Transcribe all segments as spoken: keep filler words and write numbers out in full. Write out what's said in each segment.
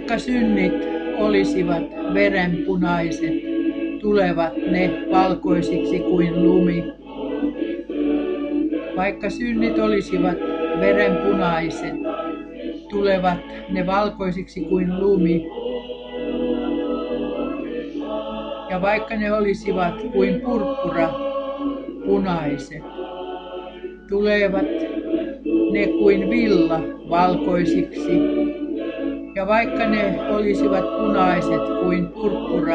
vaikka synnit olisivat verenpunaiset, tulevat ne valkoisiksi kuin lumi. Vaikka synnit olisivat verenpunaiset, tulevat ne valkoisiksi kuin lumi. Ja vaikka ne olisivat kuin purppura punaiset, tulevat ne kuin villa valkoisiksi. Ja vaikka ne olisivat punaiset kuin purppura,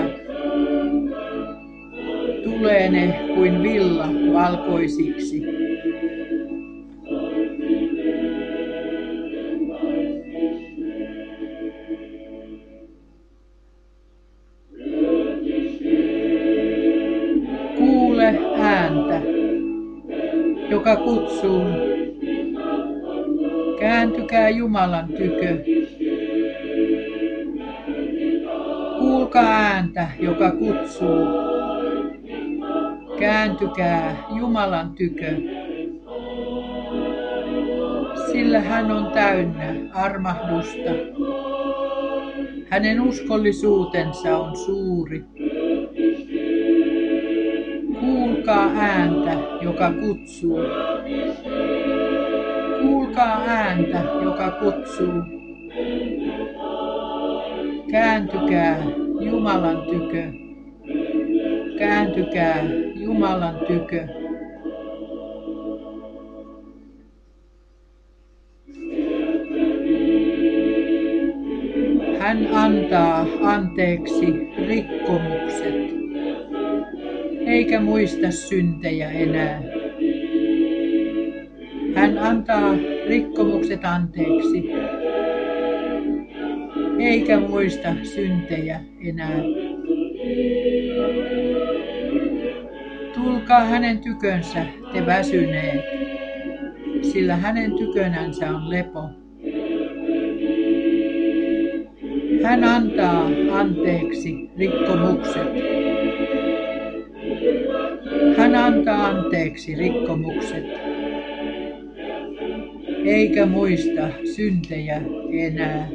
tulee ne kuin villa valkoisiksi. Kuule ääntä, joka kutsuu. Kääntykää Jumalan tykö. Kuulkaa ääntä, joka kutsuu. Kääntykää Jumalan tykö. Sillä hän on täynnä armahdusta. Hänen uskollisuutensa on suuri. Kuulkaa ääntä, joka kutsuu. Kuulkaa ääntä, joka kutsuu. Kääntykää Jumalan tykö. Kääntykää Jumalan tykö. Hän antaa anteeksi rikkomukset, eikä muista syntejä enää. Hän antaa rikkomukset anteeksi, eikä muista syntejä enää. Tulkaa hänen tykönsä, te väsyneet, sillä hänen tykönänsä on lepo. Hän antaa anteeksi rikkomukset. Hän antaa anteeksi rikkomukset, eikä muista syntejä enää.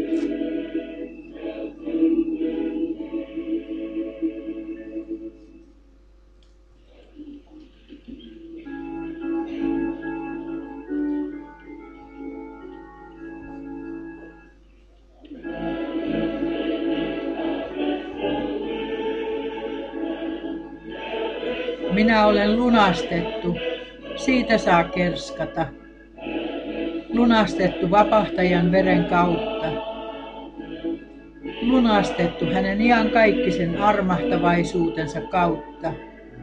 Minä olen lunastettu, siitä saa kerskata. Lunastettu vapahtajan veren kautta. Lunastettu hänen iankaikkisen armahtavaisuutensa kautta.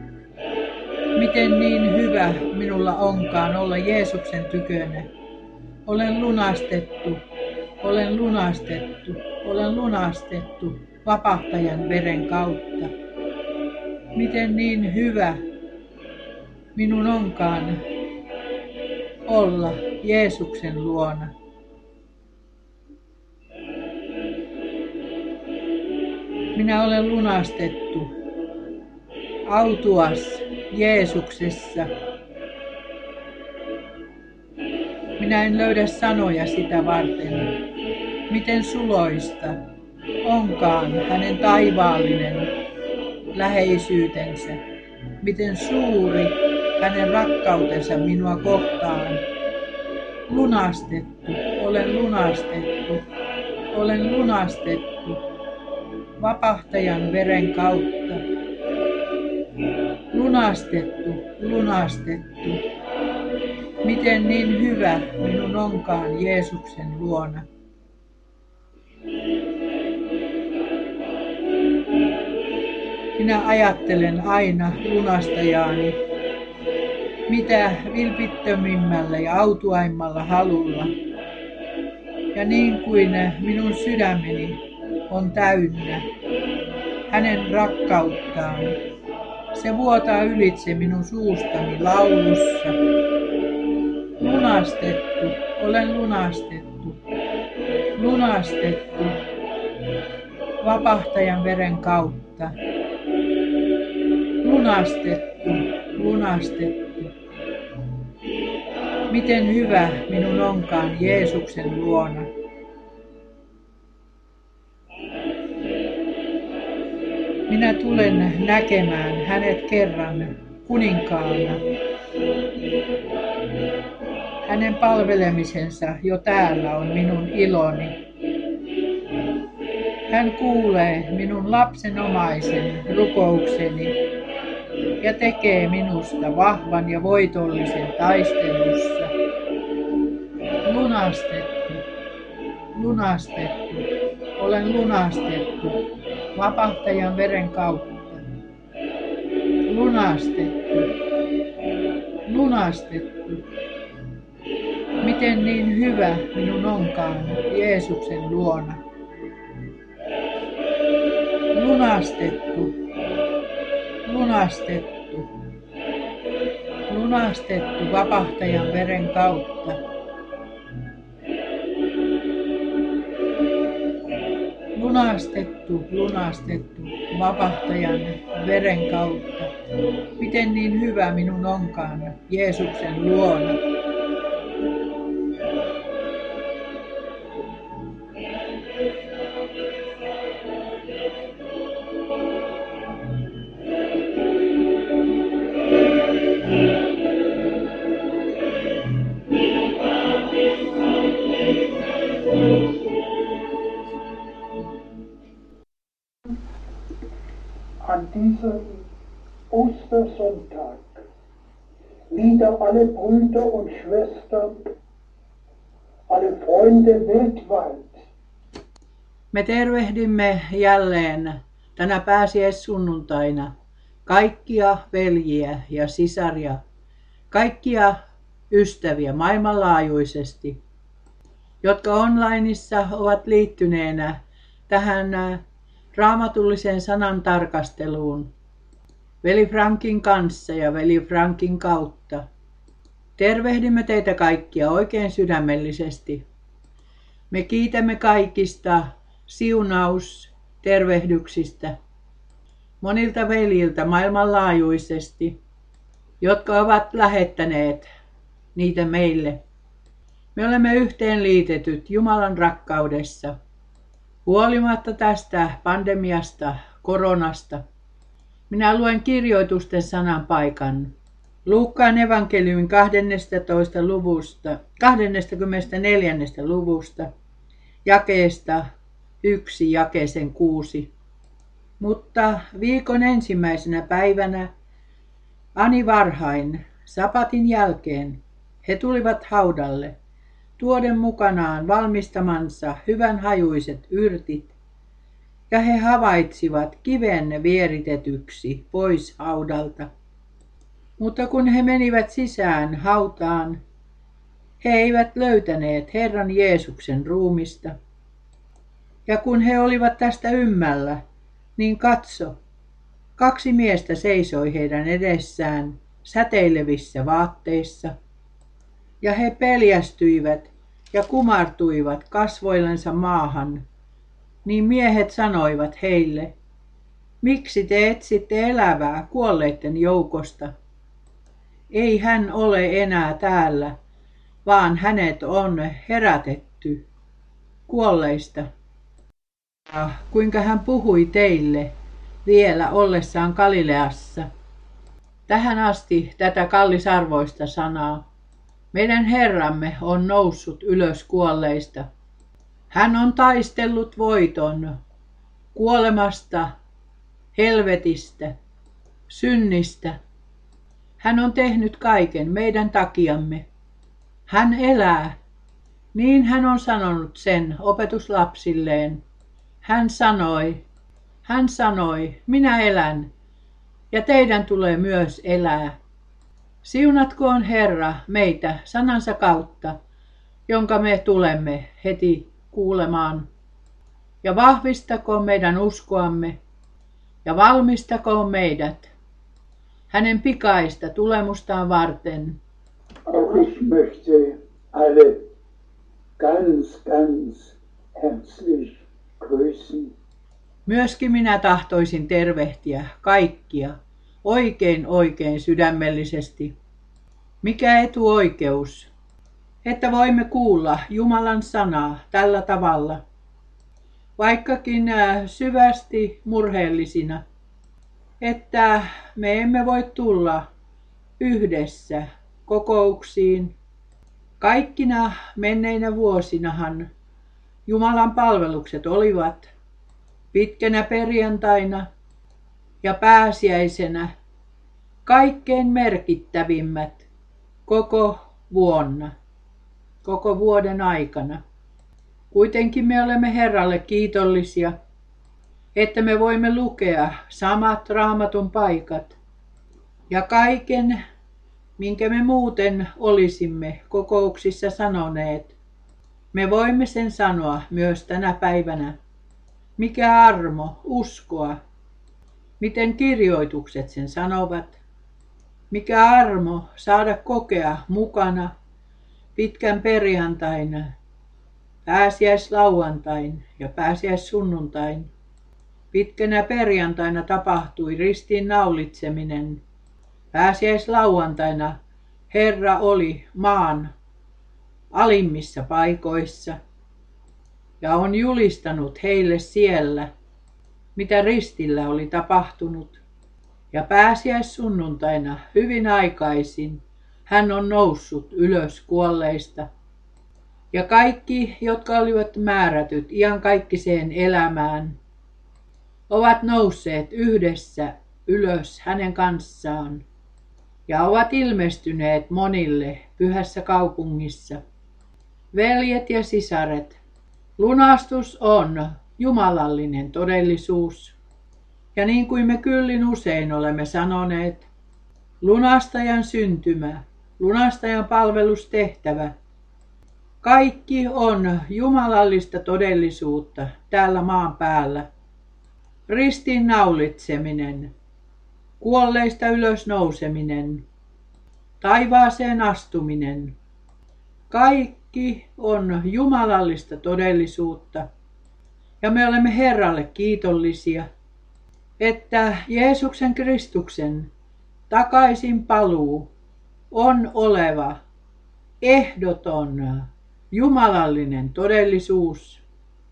Miten niin hyvä minulla onkaan olla Jeesuksen tykönä. Olen lunastettu, olen lunastettu, olen lunastettu vapahtajan veren kautta. Miten niin hyvä minun onkaan olla Jeesuksen luona. Minä olen lunastettu, autuas Jeesuksessa. Minä en löydä sanoja sitä varten, miten suloista onkaan hänen taivaallinen läheisyytensä, miten suuri hänen rakkautensa minua kohtaan. Lunastettu, olen lunastettu, olen lunastettu vapahtajan veren kautta. Lunastettu, lunastettu, miten niin hyvä minun onkaan Jeesuksen luona. Minä ajattelen aina lunastajaani, mitä vilpittömimmällä ja autuaimmalla halulla. Ja niin kuin minun sydämeni on täynnä hänen rakkauttaan, se vuotaa ylitse minun suustani laulussa. Lunastettu, olen lunastettu, lunastettu vapahtajan veren kautta. Lunastettu, lunastettu. Miten hyvä minun onkaan Jeesuksen luona. Minä tulen näkemään hänet kerran kuninkaana. Hänen palvelemisensa jo täällä on minun iloni. Hän kuulee minun lapsenomaisen rukoukseni ja tekee minusta vahvan ja voitollisen taistelussa. Lunastettu, lunastettu, olen lunastettu vapahtajan veren kautta. Lunastettu, lunastettu. Miten niin hyvä minun onkaan Jeesuksen luona. Lunastettu, lunastettu, lunastettu vapahtajan veren kautta. Lunastettu, lunastettu vapahtajan veren kautta. Miten niin hyvä minun onkaan Jeesuksen luona. An diesem Ostersonntag wieder alle Brüder und Schwestern, alle Freunde weltweit. Me tervehdimme jälleen tänä pääsiäissunnuntaina kaikkia veljiä ja sisaria, kaikkia ystäviä maailmanlaajuisesti, jotka onlineissa ovat liittyneenä tähän raamatulliseen sanan tarkasteluun veli Frankin kanssa ja veli Frankin kautta. Tervehdimme teitä kaikkia oikein sydämellisesti. Me kiitämme kaikista siunaustervehdyksistä monilta veljiltä maailmanlaajuisesti, jotka ovat lähettäneet niitä meille. Me olemme yhteenliitetyt Jumalan rakkaudessa. Huolimatta tästä pandemiasta, koronasta, minä luen kirjoitusten sanan paikan. Luukkaan evankeliumin kahdennestatoista luvusta, kahdennestakymmenestäneljännestä luvusta, jakeesta yksi jakeeseen kuusi. Mutta viikon ensimmäisenä päivänä, ani varhain, sapatin jälkeen, he tulivat haudalle, tuoden mukanaan valmistamansa hyvän hajuiset yrtit, ja he havaitsivat kiven vieritetyksi pois haudalta. Mutta kun he menivät sisään hautaan, he eivät löytäneet Herran Jeesuksen ruumista. Ja kun he olivat tästä ymmällä, niin katso, kaksi miestä seisoi heidän edessään säteilevissä vaatteissa, ja he peljästyivät ja kumartuivat kasvoillensa maahan, niin miehet sanoivat heille, miksi te etsitte elävää kuolleiden joukosta? Ei hän ole enää täällä, vaan hänet on herätetty kuolleista. Ja kuinka hän puhui teille vielä ollessaan Galileassa. Tähän asti tätä kallisarvoista sanaa. Meidän Herramme on noussut ylös kuolleista. Hän on taistellut voiton kuolemasta, helvetistä, synnistä. Hän on tehnyt kaiken meidän takiamme. Hän elää. Niin hän on sanonut sen opetuslapsilleen. Hän sanoi, hän sanoi, minä elän, ja teidän tulee myös elää. Siunatkoon Herra meitä sanansa kautta, jonka me tulemme heti kuulemaan. Ja vahvistakoon meidän uskoamme ja valmistakoon meidät hänen pikaista tulemustaan varten. Auch ich möchte alle ganz, ganz herzlich grüßen. Myöskin minä tahtoisin tervehtiä kaikkia oikein oikein sydämellisesti. Mikä etuoikeus, että voimme kuulla Jumalan sanaa tällä tavalla, vaikkakin syvästi murheellisina että me emme voi tulla yhdessä kokouksiin. Kaikkina menneinä vuosinahan Jumalan palvelukset olivat pitkänä perjantaina ja pääsiäisenä kaikkein merkittävimmät koko vuonna, koko vuoden aikana. Kuitenkin me olemme Herralle kiitollisia, että me voimme lukea samat raamatun paikat ja kaiken, minkä me muuten olisimme kokouksissa sanoneet. Me voimme sen sanoa myös tänä päivänä. Mikä armo uskoa, miten kirjoitukset sen sanovat. Mikä armo saada kokea mukana pitkän perjantaina, pääsiäislauantain ja pääsiäissunnuntain. Pitkänä perjantaina tapahtui ristiinnaulitseminen. Pääsiäislauantaina Herra oli maan alimmissa paikoissa ja on julistanut heille siellä, mitä ristillä oli tapahtunut. Ja pääsiäissunnuntaina hyvin aikaisin hän on noussut ylös kuolleista. Ja kaikki, jotka olivat määrätyt iankaikkiseen elämään, ovat nousseet yhdessä ylös hänen kanssaan ja ovat ilmestyneet monille pyhässä kaupungissa. Veljet ja sisaret, lunastus on jumalallinen todellisuus. Ja niin kuin me kyllin usein olemme sanoneet, lunastajan syntymä, lunastajan palvelustehtävä, kaikki on jumalallista todellisuutta täällä maan päällä. Ristiinnaulitseminen, kuolleista ylösnouseminen, taivaaseen astuminen, kaikki on jumalallista todellisuutta. Ja me olemme Herralle kiitollisia, että Jeesuksen Kristuksen takaisin paluu on oleva ehdoton jumalallinen todellisuus.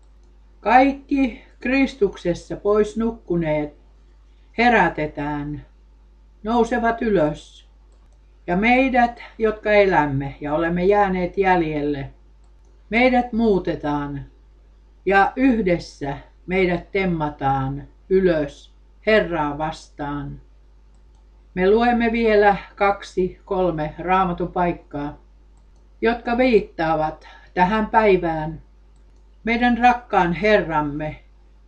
Kaikki Kristuksessa pois nukkuneet herätetään, nousevat ylös. Ja meidät, jotka elämme ja olemme jääneet jäljelle, meidät muutetaan ja yhdessä meidät temmataan ylös Herraa vastaan. Me luemme vielä kaksi, kolme raamatun paikkaa, jotka viittaavat tähän päivään, meidän rakkaan Herramme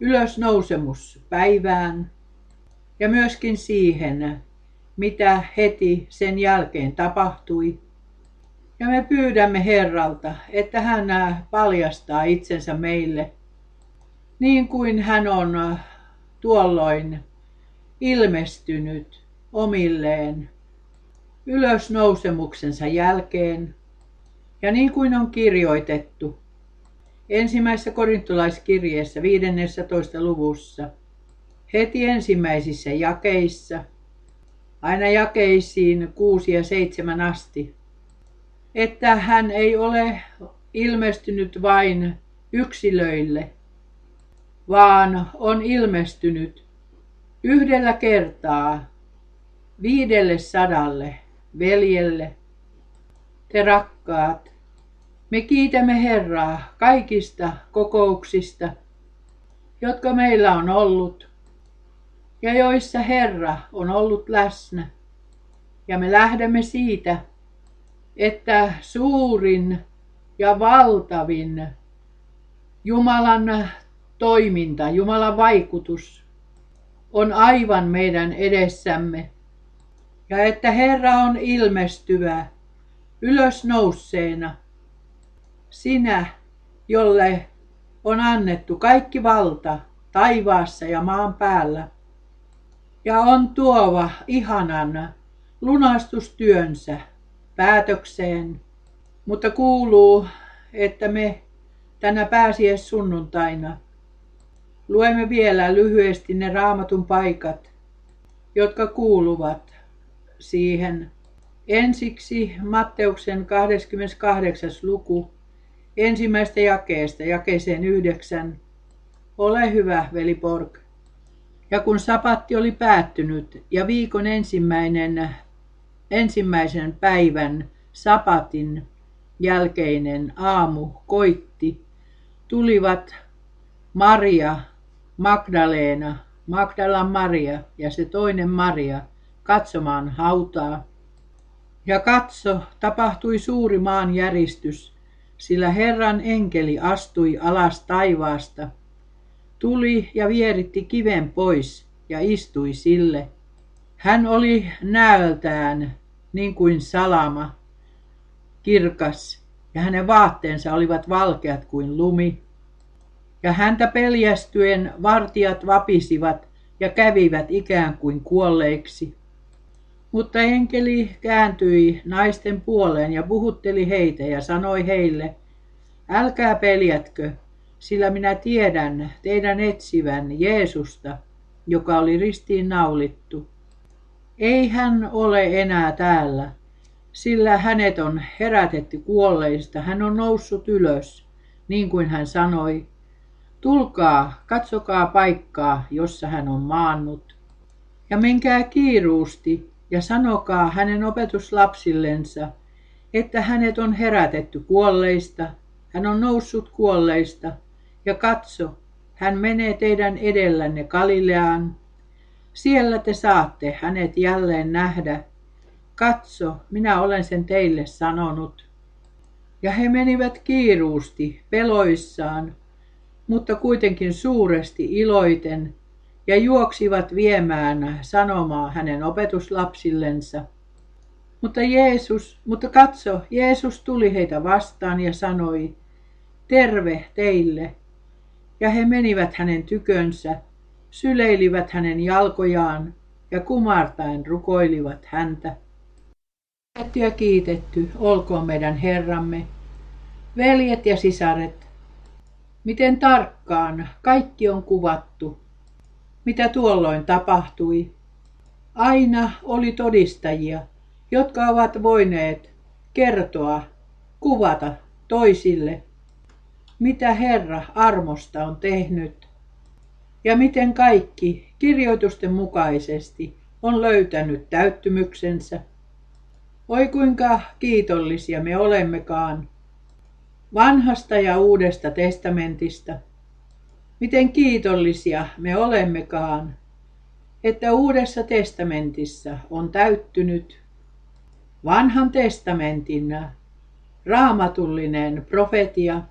ylösnousemuspäivään ja myöskin siihen, mitä heti sen jälkeen tapahtui. Ja me pyydämme Herralta, että hän paljastaa itsensä meille, niin kuin hän on tuolloin ilmestynyt omilleen ylösnousemuksensa jälkeen. Ja niin kuin on kirjoitettu ensimmäisessä korintolaiskirjeessä viidennessätoista luvussa, heti ensimmäisissä jakeissa, aina jakeisiin kuusi ja seitsemän asti, että hän ei ole ilmestynyt vain yksilöille, vaan on ilmestynyt yhdellä kertaa viidelle sadalle veljelle. Te rakkaat, me kiitämme Herraa kaikista kokouksista, jotka meillä on ollut ja joissa Herra on ollut läsnä. Ja me lähdemme siitä, että suurin ja valtavin Jumalan toiminta, Jumalan vaikutus on aivan meidän edessämme. Ja että Herra on ilmestyvä ylösnousseena, sinä, jolle on annettu kaikki valta taivaassa ja maan päällä, ja on tuova ihanan lunastustyönsä päätökseen, mutta kuuluu, että me tänä pääsiäissunnuntaina luemme vielä lyhyesti ne raamatun paikat, jotka kuuluvat siihen. Ensiksi Matteuksen kahdeskymmeneskahdeksas luku ensimmäistä jakeesta jakeeseen yhdeksän. Ole hyvä, veli Borg. Ja kun sapatti oli päättynyt ja viikon ensimmäinen, ensimmäisen päivän sapatin jälkeinen aamu koitti, tulivat Maria, Magdalena, Magdalan Maria ja se toinen Maria katsomaan hautaa. Ja katso, tapahtui suuri maanjäristys, sillä Herran enkeli astui alas taivaasta, tuli ja vieritti kiven pois ja istui sille. Hän oli näöltään niin kuin salama, kirkas, ja hänen vaatteensa olivat valkeat kuin lumi. Ja häntä peljästyen vartijat vapisivat ja kävivät ikään kuin kuolleiksi. Mutta enkeli kääntyi naisten puoleen ja puhutteli heitä ja sanoi heille, älkää peljätkö, sillä minä tiedän teidän etsivän Jeesusta, joka oli ristiin naulittu. Ei hän ole enää täällä, sillä hänet on herätetty kuolleista, hän on noussut ylös, niin kuin hän sanoi. Tulkaa, katsokaa paikkaa, jossa hän on maannut. Ja menkää kiiruusti ja sanokaa hänen opetuslapsillensa, että hänet on herätetty kuolleista, hän on noussut kuolleista, ja katso, hän menee teidän edellänne Galileaan. Siellä te saatte hänet jälleen nähdä. Katso, minä olen sen teille sanonut. Ja he menivät kiiruusti, peloissaan, mutta kuitenkin suuresti iloiten, ja juoksivat viemään sanomaa hänen opetuslapsillensa. Mutta Jeesus, mutta katso, Jeesus tuli heitä vastaan ja sanoi, terve teille. Ja he menivät hänen tykönsä, syleilivät hänen jalkojaan ja kumartaen rukoilivat häntä. Kiitetty ja kiitetty olkoon meidän Herramme, veljet ja sisaret, miten tarkkaan kaikki on kuvattu, mitä tuolloin tapahtui. Aina oli todistajia, jotka ovat voineet kertoa, kuvata toisille, mitä Herra armosta on tehnyt ja miten kaikki kirjoitusten mukaisesti on löytänyt täyttymyksensä. Oi kuinka kiitollisia me olemmekaan vanhasta ja uudesta testamentista. Miten kiitollisia me olemmekaan, että uudessa testamentissa on täyttynyt vanhan testamentin raamatullinen profetia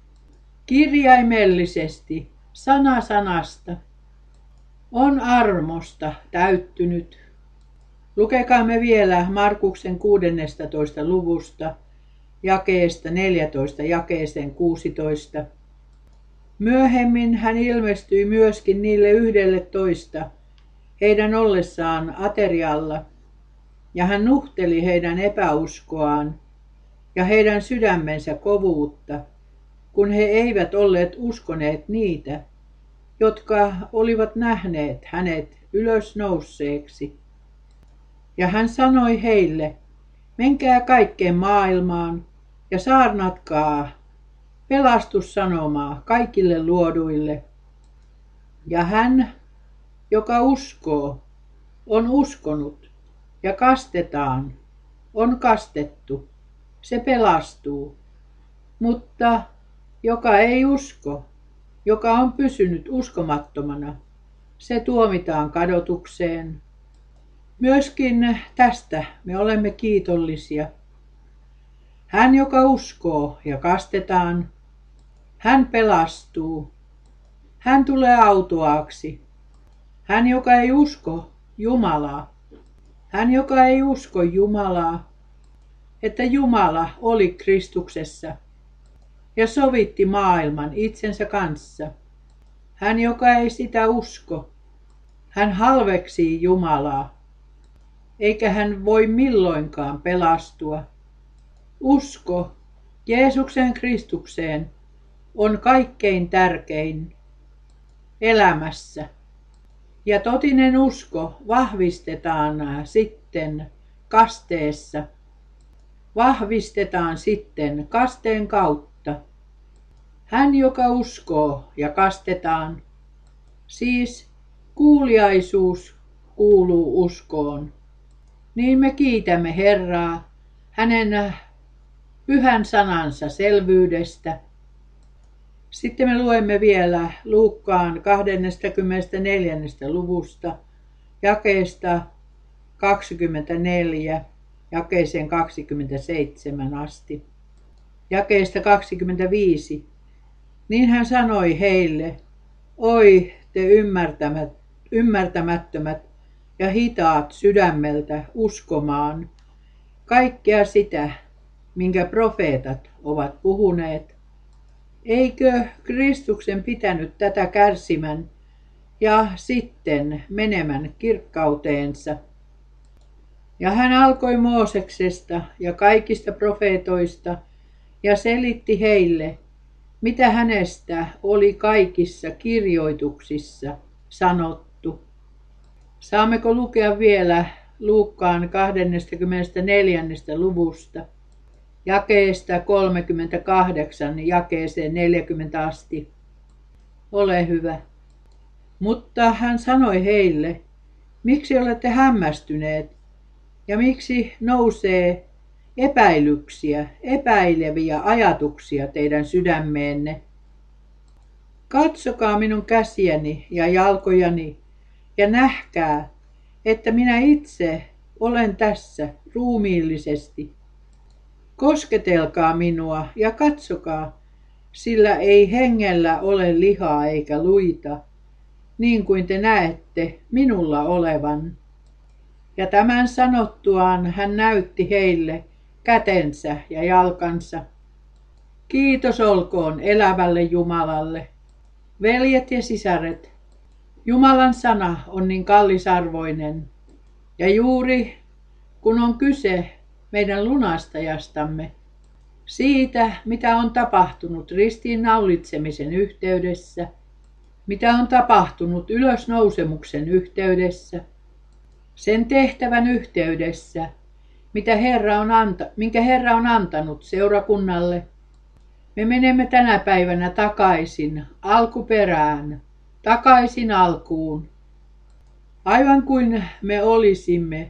kirjaimellisesti sana sanasta on armosta täyttynyt. Lukekaamme vielä Markuksen kuudennestatoista luvusta, jakeesta neljätoista jakeeseen kuusitoista. Myöhemmin hän ilmestyi myöskin niille yhdelle toista, heidän ollessaan aterialla, ja hän nuhteli heidän epäuskoaan ja heidän sydämensä kovuutta, kun he eivät olleet uskoneet niitä, jotka olivat nähneet hänet ylösnousseeksi. Ja hän sanoi heille, menkää kaikkeen maailmaan ja saarnatkaa pelastussanomaa kaikille luoduille. Ja hän, joka uskoo, on uskonut ja kastetaan, on kastettu, se pelastuu. Mutta joka ei usko, joka on pysynyt uskomattomana, se tuomitaan kadotukseen. Myöskin tästä me olemme kiitollisia. Hän, joka uskoo ja kastetaan, hän pelastuu. Hän tulee autuaaksi. Hän, joka ei usko Jumalaa. Hän, joka ei usko Jumalaa, että Jumala oli Kristuksessa ja sovitti maailman itsensä kanssa. Hän, joka ei sitä usko, hän halveksii Jumalaa, eikä hän voi milloinkaan pelastua. Usko Jeesuksen Kristukseen on kaikkein tärkein elämässä. Ja totinen usko vahvistetaan sitten kasteessa. Vahvistetaan sitten kasteen kautta. Hän, joka uskoo ja kastetaan, siis Kuuliaisuus kuuluu uskoon. Niin me kiitämme Herraa hänen pyhän sanansa selvyydestä. Sitten me luemme vielä Luukkaan kaksikymmentäneljä. luvusta jakeesta kaksikymmentäneljä jakeeseen kaksikymmentäseitsemän asti. Jakeesta kaksikymmentäviisi. Niin hän sanoi heille, oi te ymmärtämättömät ja hitaat sydämeltä uskomaan kaikkea sitä, minkä profeetat ovat puhuneet. Eikö Kristuksen pitänyt tätä kärsimän ja sitten menemän kirkkauteensa? Ja hän alkoi Mooseksesta ja kaikista profeetoista ja selitti heille, mitä hänestä oli kaikissa kirjoituksissa sanottu. Saammeko lukea vielä Luukkaan kaksikymmentäneljä. luvusta, jakeesta kolmekymmentäkahdeksan jakeeseen neljäkymmentä asti. Ole hyvä. Mutta hän sanoi heille, miksi olette hämmästyneet ja miksi nousee epäilyksiä, epäileviä ajatuksia teidän sydämeenne. Katsokaa minun käsiäni ja jalkojani ja nähkää, että minä itse olen tässä ruumiillisesti. Kosketelkaa minua ja katsokaa, sillä ei hengellä ole lihaa eikä luita, niin kuin te näette minulla olevan. Ja tämän sanottuaan hän näytti heille kätensä ja jalkansa. Kiitos olkoon elävälle Jumalalle. Veljet ja sisaret, Jumalan sana on niin kallisarvoinen, ja juuri kun on kyse meidän lunastajastamme, siitä mitä on tapahtunut ristiinnaulitsemisen yhteydessä, mitä on tapahtunut ylösnousemuksen yhteydessä, sen tehtävän yhteydessä, mitä Herra on anta, minkä Herra on antanut seurakunnalle. Me menemme tänä päivänä takaisin alkuperään, takaisin alkuun, aivan kuin me olisimme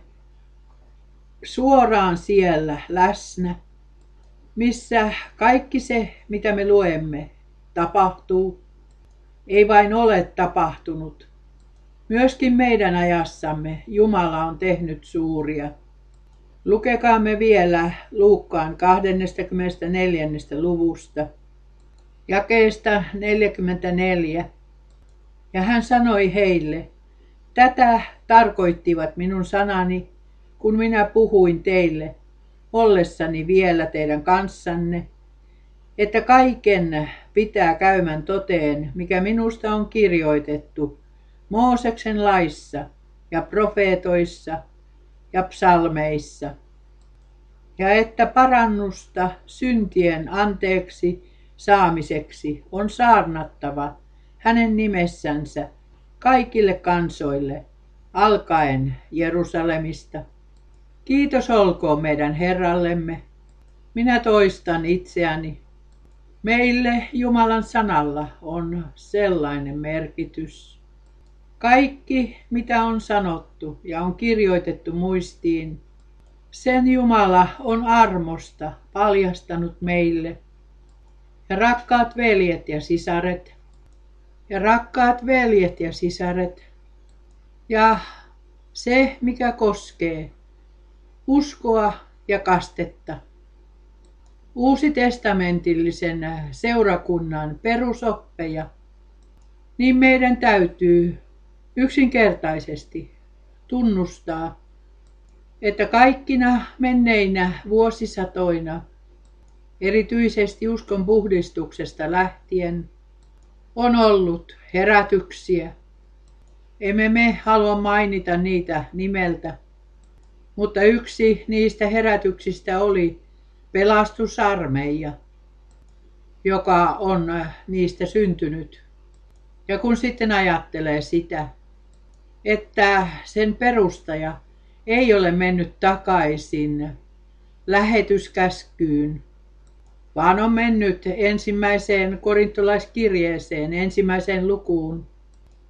suoraan siellä läsnä, missä kaikki se, mitä me luemme, tapahtuu. Ei vain ole tapahtunut. Myöskin meidän ajassamme Jumala on tehnyt suuria. Lukekaamme vielä Luukkaan kaksikymmentäneljä. luvusta, jakeesta neljäkymmentäneljä. Ja hän sanoi heille, tätä tarkoittivat minun sanani, kun minä puhuin teille, ollessani vielä teidän kanssanne, että kaiken pitää käymän toteen, mikä minusta on kirjoitettu Mooseksen laissa ja profeetoissa ja psalmeissa, ja että parannusta syntien anteeksi saamiseksi on saarnattava hänen nimessänsä kaikille kansoille, alkaen Jerusalemista. Kiitos olkoon meidän Herrallemme. Minä toistan itseäni. Meille Jumalan sanalla on sellainen merkitys. Kaikki, mitä on sanottu ja on kirjoitettu muistiin, sen Jumala on armosta paljastanut meille. Ja rakkaat veljet ja sisaret, ja rakkaat veljet ja sisaret, ja se, mikä koskee uskoa ja kastetta. Uusitestamentillisen seurakunnan perusoppeja, niin meidän täytyy yksinkertaisesti tunnustaa, että kaikkina menneinä vuosisatoina, erityisesti uskon puhdistuksesta lähtien, on ollut herätyksiä. Emme me halua mainita niitä nimeltä, mutta yksi niistä herätyksistä oli pelastusarmeija, joka on niistä syntynyt. Ja kun sitten ajattelee sitä, että sen perustaja ei ole mennyt takaisin lähetyskäskyyn, vaan on mennyt ensimmäiseen korintolaiskirjeeseen, ensimmäiseen lukuun,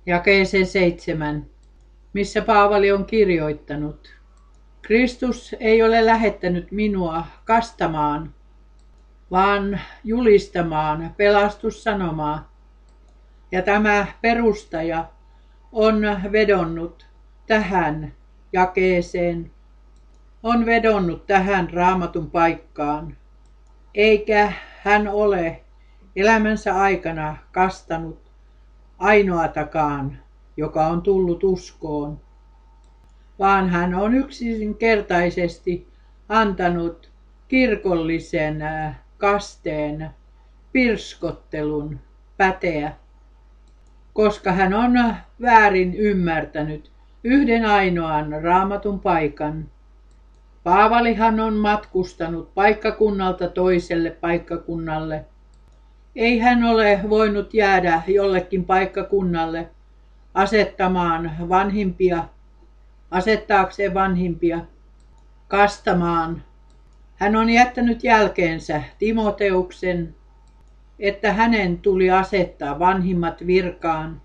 jakeeseen seitsemän, missä Paavali on kirjoittanut: Kristus ei ole lähettänyt minua kastamaan, vaan julistamaan pelastussanomaa. Ja tämä perustaja on vedonnut tähän jakeeseen, on vedonnut tähän Raamatun paikkaan, eikä hän ole elämänsä aikana kastanut ainoatakaan, joka on tullut uskoon, vaan hän on yksinkertaisesti antanut kirkollisen kasteen, pirskottelun päteä, koska hän on väärin ymmärtänyt yhden ainoan Raamatun paikan. Paavalihan on matkustanut paikkakunnalta toiselle paikkakunnalle. Ei hän ole voinut jäädä jollekin paikkakunnalle asettamaan vanhimpia, asettaakseen vanhimpia, kastamaan. Hän on jättänyt jälkeensä Timoteuksen, että hänen tuli asettaa vanhimmat virkaan.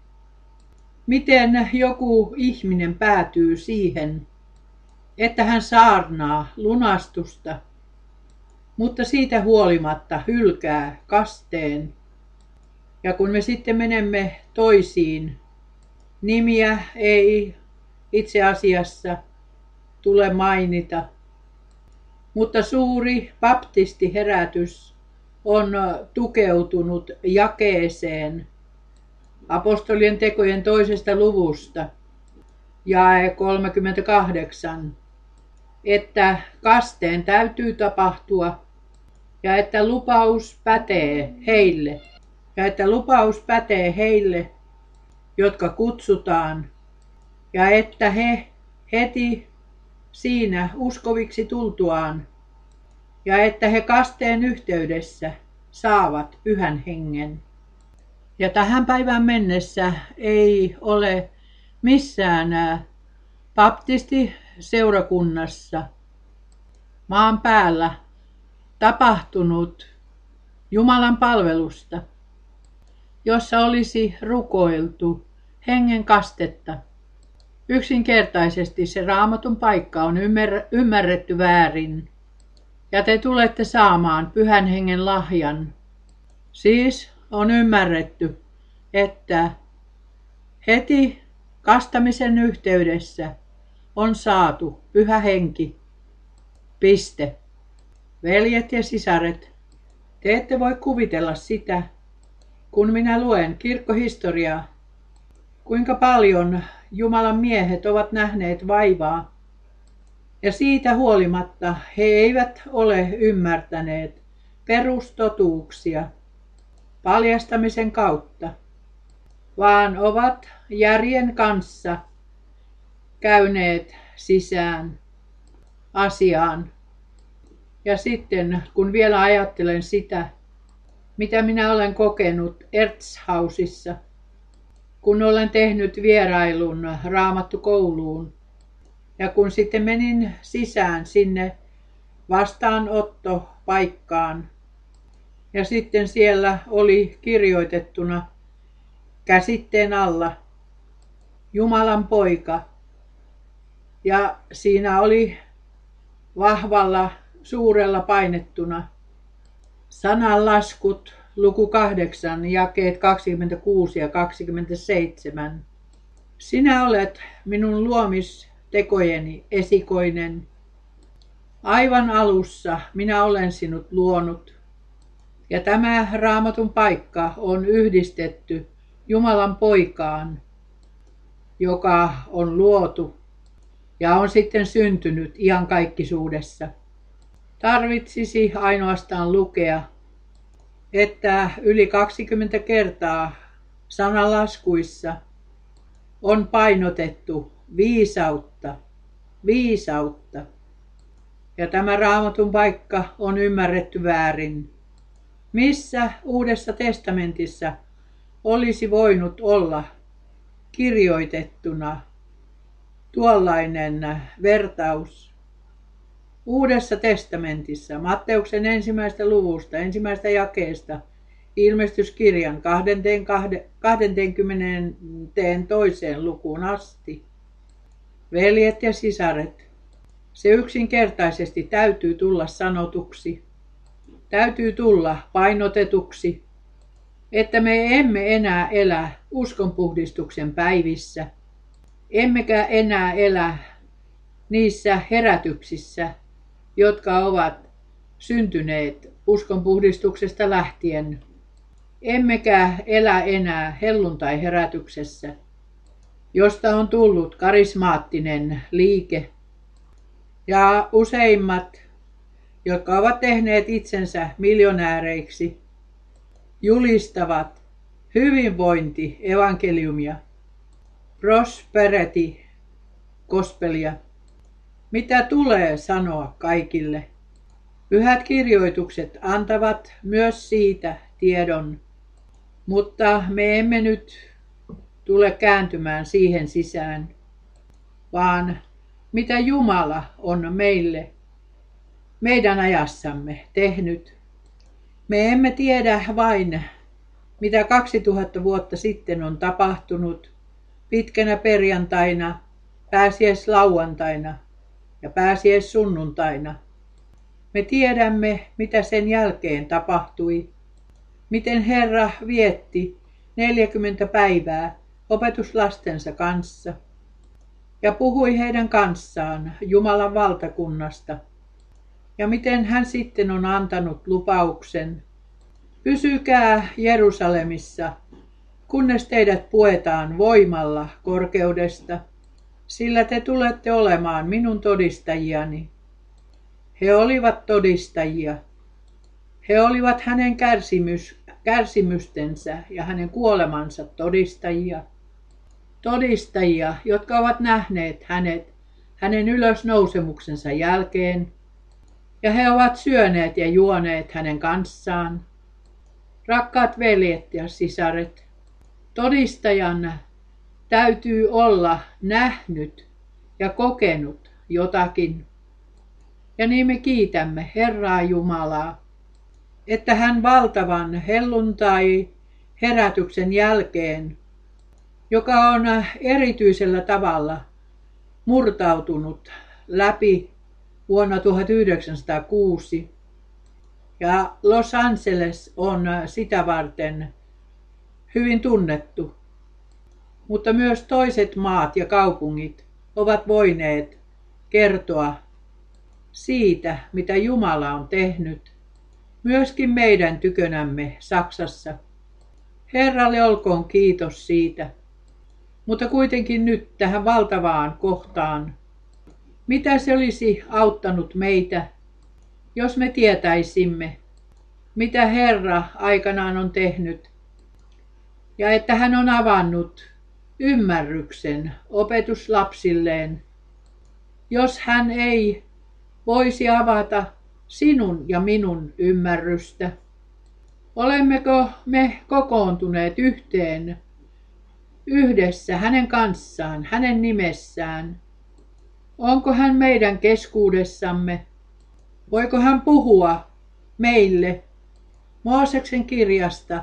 Miten joku ihminen päätyy siihen, että hän saarnaa lunastusta, mutta siitä huolimatta hylkää kasteen? Ja kun me sitten menemme toisiin, nimiä ei itse asiassa tule mainita, mutta suuri baptistiherätys on tukeutunut jakeeseen apostolien tekojen toisesta luvusta, jae kolmekymmentäkahdeksan, että kasteen täytyy tapahtua ja että lupaus pätee heille, ja että lupaus pätee heille, jotka kutsutaan, ja että he heti siinä uskoviksi tultuaan, ja että he kasteen yhteydessä saavat Pyhän Hengen. Ja tähän päivään mennessä ei ole missään baptistiseurakunnassa maan päällä tapahtunut Jumalan palvelusta, jossa olisi rukoiltu hengen kastetta. Yksinkertaisesti se Raamatun paikka on ymmärretty väärin, ja te tulette saamaan Pyhän Hengen lahjan. Siis on ymmärretty, että heti kastamisen yhteydessä on saatu Pyhä Henki. Piste. Veljet ja sisaret, te ette voi kuvitella sitä, kun minä luen kirkkohistoriaa, kuinka paljon Jumalan miehet ovat nähneet vaivaa, ja siitä huolimatta he eivät ole ymmärtäneet perustotuuksia paljastamisen kautta, vaan ovat järjen kanssa käyneet sisään asiaan. Ja sitten kun vielä ajattelen sitä, mitä minä olen kokenut Ertshausissa, kun olen tehnyt vierailun raamattukouluun, ja kun sitten menin sisään sinne vastaanottopaikkaan, ja sitten siellä oli kirjoitettuna käsitteen alla Jumalan poika, ja siinä oli vahvalla suurella painettuna sananlaskut, luku kahdeksan, jakeet kaksikymmentäkuusi ja kaksikymmentäseitsemän. Sinä olet minun luomistekojeni esikoinen. Aivan alussa minä olen sinut luonut. Ja tämä Raamatun paikka on yhdistetty Jumalan poikaan, joka on luotu ja on sitten syntynyt iankaikkisuudessa. Tarvitsisi ainoastaan lukea, että yli kaksikymmentä kertaa sananlaskuissa on painotettu viisautta, viisautta. Ja tämä Raamatun paikka on ymmärretty väärin. Missä Uudessa testamentissa olisi voinut olla kirjoitettuna tuollainen vertaus? Uudessa testamentissa, Matteuksen ensimmäistä luvusta, ensimmäistä jakeesta, ilmestyskirjan kahdeskymmenestoinen lukuun asti. Veljet ja sisaret, se yksinkertaisesti täytyy tulla sanotuksi, täytyy tulla painotetuksi, että me emme enää elä uskonpuhdistuksen päivissä, emmekä enää elä niissä herätyksissä, jotka ovat syntyneet uskonpuhdistuksesta lähtien, emmekä elä enää helluntai-herätyksessä, josta on tullut karismaattinen liike. Ja useimmat, jotka ovat tehneet itsensä miljonääreiksi, julistavat hyvinvointi-evankeliumia, prosperity-gospelia, mitä tulee sanoa kaikille. Pyhät kirjoitukset antavat myös siitä tiedon, mutta me emme nyt tule kääntymään siihen sisään, vaan mitä Jumala on meille, meidän ajassamme tehnyt. Me emme tiedä vain, mitä kaksituhatta vuotta sitten on tapahtunut pitkänä perjantaina, pääsiäislauantaina ja pääsiäissunnuntaina. Me tiedämme, mitä sen jälkeen tapahtui, miten Herra vietti neljäkymmentä päivää opetuslastensa kanssa ja puhui heidän kanssaan Jumalan valtakunnasta, ja miten hän sitten on antanut lupauksen: pysykää Jerusalemissa, kunnes teidät puetaan voimalla korkeudesta, sillä te tulette olemaan minun todistajiani. He olivat todistajia. He olivat hänen kärsimys, kärsimystensä ja hänen kuolemansa todistajia. Todistajia, jotka ovat nähneet hänet hänen ylösnousemuksensa jälkeen, ja he ovat syöneet ja juoneet hänen kanssaan. Rakkaat veljet ja sisaret, todistajan täytyy olla nähnyt ja kokenut jotakin. Ja niin me kiitämme Herraa Jumalaa, että hän valtavan helluntai-herätyksen jälkeen, joka on erityisellä tavalla murtautunut läpi vuonna tuhatyhdeksänsataakuusi, ja Los Angeles on sitä varten hyvin tunnettu, mutta myös toiset maat ja kaupungit ovat voineet kertoa siitä, mitä Jumala on tehnyt, myöskin meidän tykönämme Saksassa. Herralle olkoon kiitos siitä, mutta kuitenkin nyt tähän valtavaan kohtaan. Mitä se olisi auttanut meitä, jos me tietäisimme, mitä Herra aikanaan on tehnyt, ja että hän on avannut ymmärryksen opetuslapsilleen, jos hän ei voisi avata sinun ja minun ymmärrystä. Olemmeko me kokoontuneet yhteen, yhdessä hänen kanssaan, hänen nimessään? Onko hän meidän keskuudessamme? Voiko hän puhua meille Mooseksen kirjasta,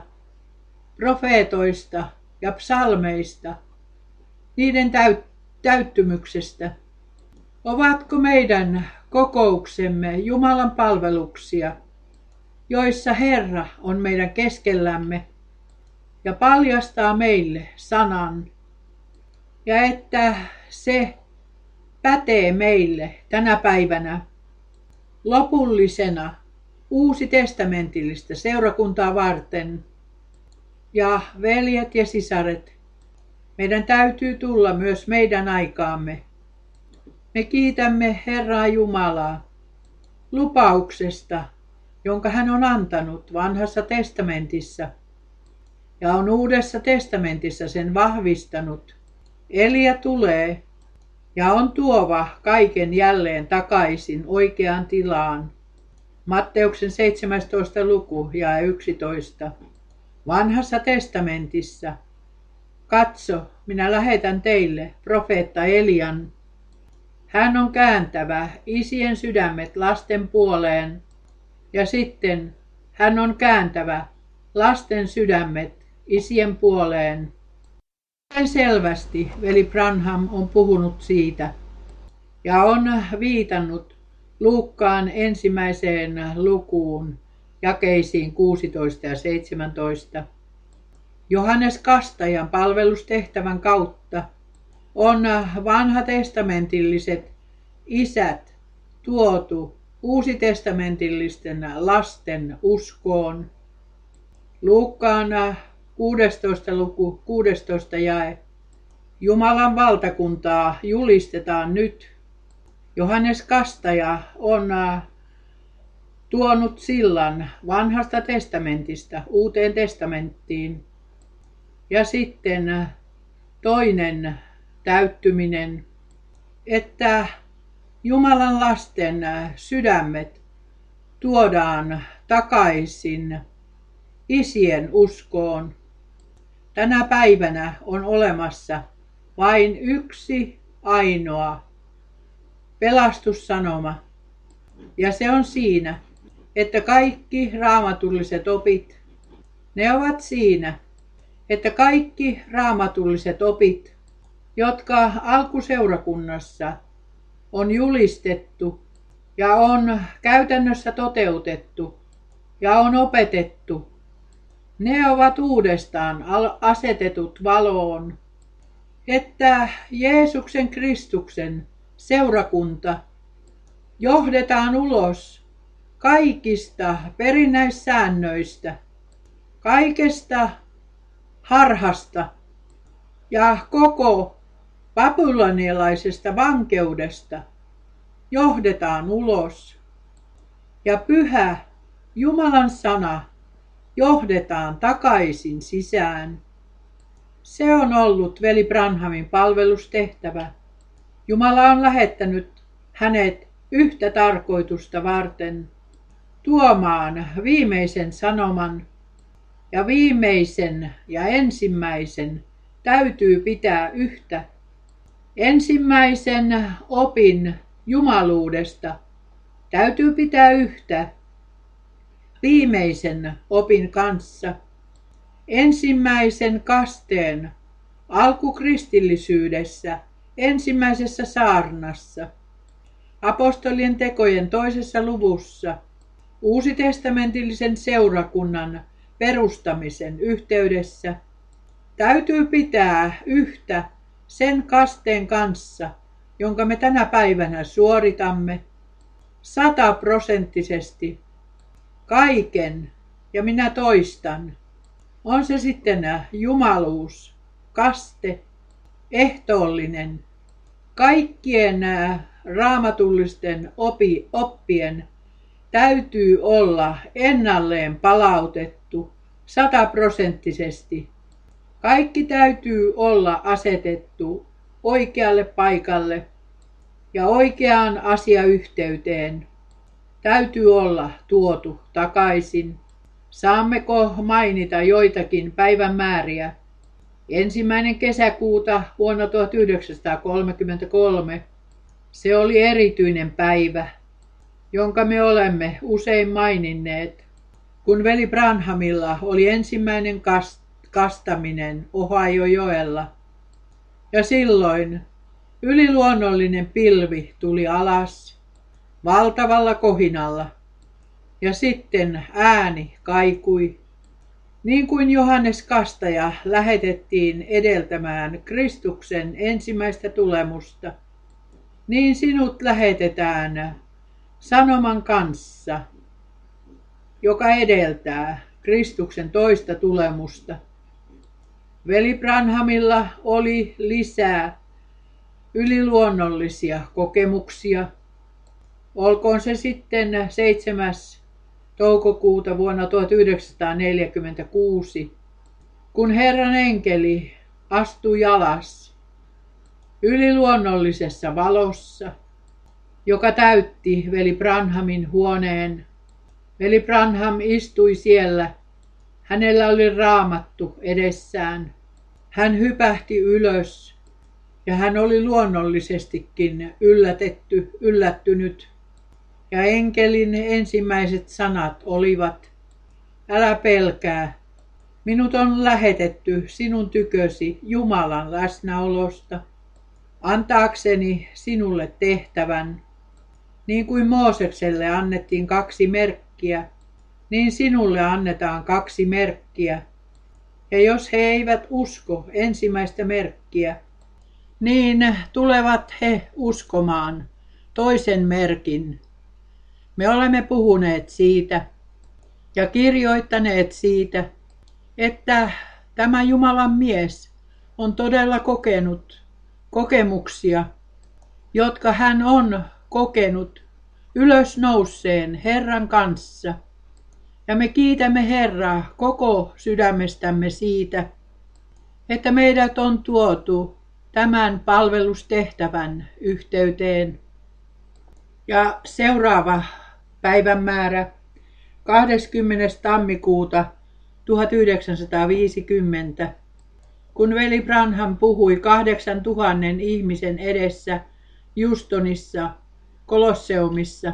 profeetoista ja psalmeista, niiden täyttymyksestä? Ovatko meidän kokouksemme Jumalan palveluksia, joissa Herra on meidän keskellämme ja paljastaa meille sanan, ja että se pätee meille tänä päivänä lopullisena uusitestamentillista seurakuntaa varten. Ja veljet ja sisaret, meidän täytyy tulla myös meidän aikaamme. Me kiitämme Herraa Jumalaa lupauksesta, jonka hän on antanut vanhassa testamentissa, ja on uudessa testamentissa sen vahvistanut. Elia tulee ja on tuova kaiken jälleen takaisin oikeaan tilaan. Matteuksen seitsemästoista luku ja yksitoista. Vanhassa testamentissa: katso, minä lähetän teille profeetta Elian. Hän on kääntävä isien sydämet lasten puoleen, ja sitten hän on kääntävä lasten sydämet isien puoleen. Selvästi veli Branham on puhunut siitä ja on viitannut Luukkaan ensimmäiseen lukuun jakeisiin kuusitoista ja seitsemäntoista. Johannes Kastajan palvelustehtävän kautta on vanhatestamentilliset isät tuotu uusitestamentillisten lasten uskoon. Luukkaan kuudestoista luku, kuudestoista jae. Jumalan valtakuntaa julistetaan nyt. Johannes Kastaja on tuonut sillan vanhasta testamentista uuteen testamenttiin. Ja sitten toinen täyttyminen, että Jumalan lasten sydämet tuodaan takaisin isien uskoon. Tänä päivänä on olemassa vain yksi ainoa pelastussanoma. Ja se on siinä, että kaikki raamatulliset opit, ne ovat siinä, että kaikki raamatulliset opit, jotka alkuseurakunnassa on julistettu ja on käytännössä toteutettu ja on opetettu, ne ovat uudestaan asetetut valoon, että Jeesuksen Kristuksen seurakunta johdetaan ulos kaikista perinnäissäännöistä, kaikesta harhasta ja koko babylonialaisesta vankeudesta johdetaan ulos. Ja pyhä Jumalan sana johdetaan takaisin sisään. Se on ollut veli Branhamin palvelustehtävä. Jumala on lähettänyt hänet yhtä tarkoitusta varten, tuomaan viimeisen sanoman, ja viimeisen ja ensimmäisen täytyy pitää yhtä. Ensimmäisen opin jumaluudesta täytyy pitää yhtä viimeisen opin kanssa. Ensimmäisen kasteen alkukristillisyydessä ensimmäisessä saarnassa, apostolien tekojen toisessa luvussa, uusitestamentillisen seurakunnan perustamisen yhteydessä täytyy pitää yhtä sen kasteen kanssa, jonka me tänä päivänä suoritamme sataprosenttisesti kaiken, ja minä toistan, on se sitten jumaluus, kaste, ehtoollinen, kaikkien raamatullisten opi, oppien täytyy olla ennalleen palautettu sataprosenttisesti. Kaikki täytyy olla asetettu oikealle paikalle ja oikeaan asiayhteyteen täytyy olla tuotu takaisin. Saammeko mainita joitakin päivämääriä? Ensimmäinen kesäkuuta vuonna tuhatyhdeksänsataakolmekymmentäkolme. Se oli erityinen päivä, jonka me olemme usein maininneet, kun veli Branhamilla oli ensimmäinen kastaminen Ohio-joella. Ja silloin yliluonnollinen pilvi tuli alas valtavalla kohinalla, ja sitten ääni kaikui. Niin kuin Johannes Kastaja lähetettiin edeltämään Kristuksen ensimmäistä tulemusta, niin sinut lähetetään sanoman kanssa, joka edeltää Kristuksen toista tulemusta. Veli Branhamilla oli lisää yliluonnollisia kokemuksia. Olkoon se sitten seitsemäs toukokuuta vuonna tuhatyhdeksänsataaneljäkymmentäkuusi, kun Herran enkeli astui alas yliluonnollisessa valossa, joka täytti veli Branhamin huoneen. Veli Branham istui siellä. Hänellä oli raamattu edessään. Hän hypähti ylös ja hän oli luonnollisestikin yllätetty, yllättynyt. Ja enkelin ensimmäiset sanat olivat: älä pelkää, Minut on lähetetty sinun tykösi Jumalan läsnäolosta, antaakseni sinulle tehtävän. Niin kuin Moosekselle annettiin kaksi merkkiä, niin sinulle annetaan kaksi merkkiä. Ja jos he eivät usko ensimmäistä merkkiä, niin tulevat he uskomaan toisen merkin. Me olemme puhuneet siitä ja kirjoittaneet siitä, että tämä Jumalan mies on todella kokenut kokemuksia, jotka hän on kokenut ylösnouseen Herran kanssa. Ja me kiitämme Herraa koko sydämestämme siitä, että meidät on tuotu tämän palvelustehtävän yhteyteen. Ja seuraava päivämäärä kahdeskymmenes tammikuuta tuhatyhdeksänsataaviisikymmentä, kun veli Branham puhui kahdeksan tuhannen ihmisen edessä Houstonissa, Kolosseumissa.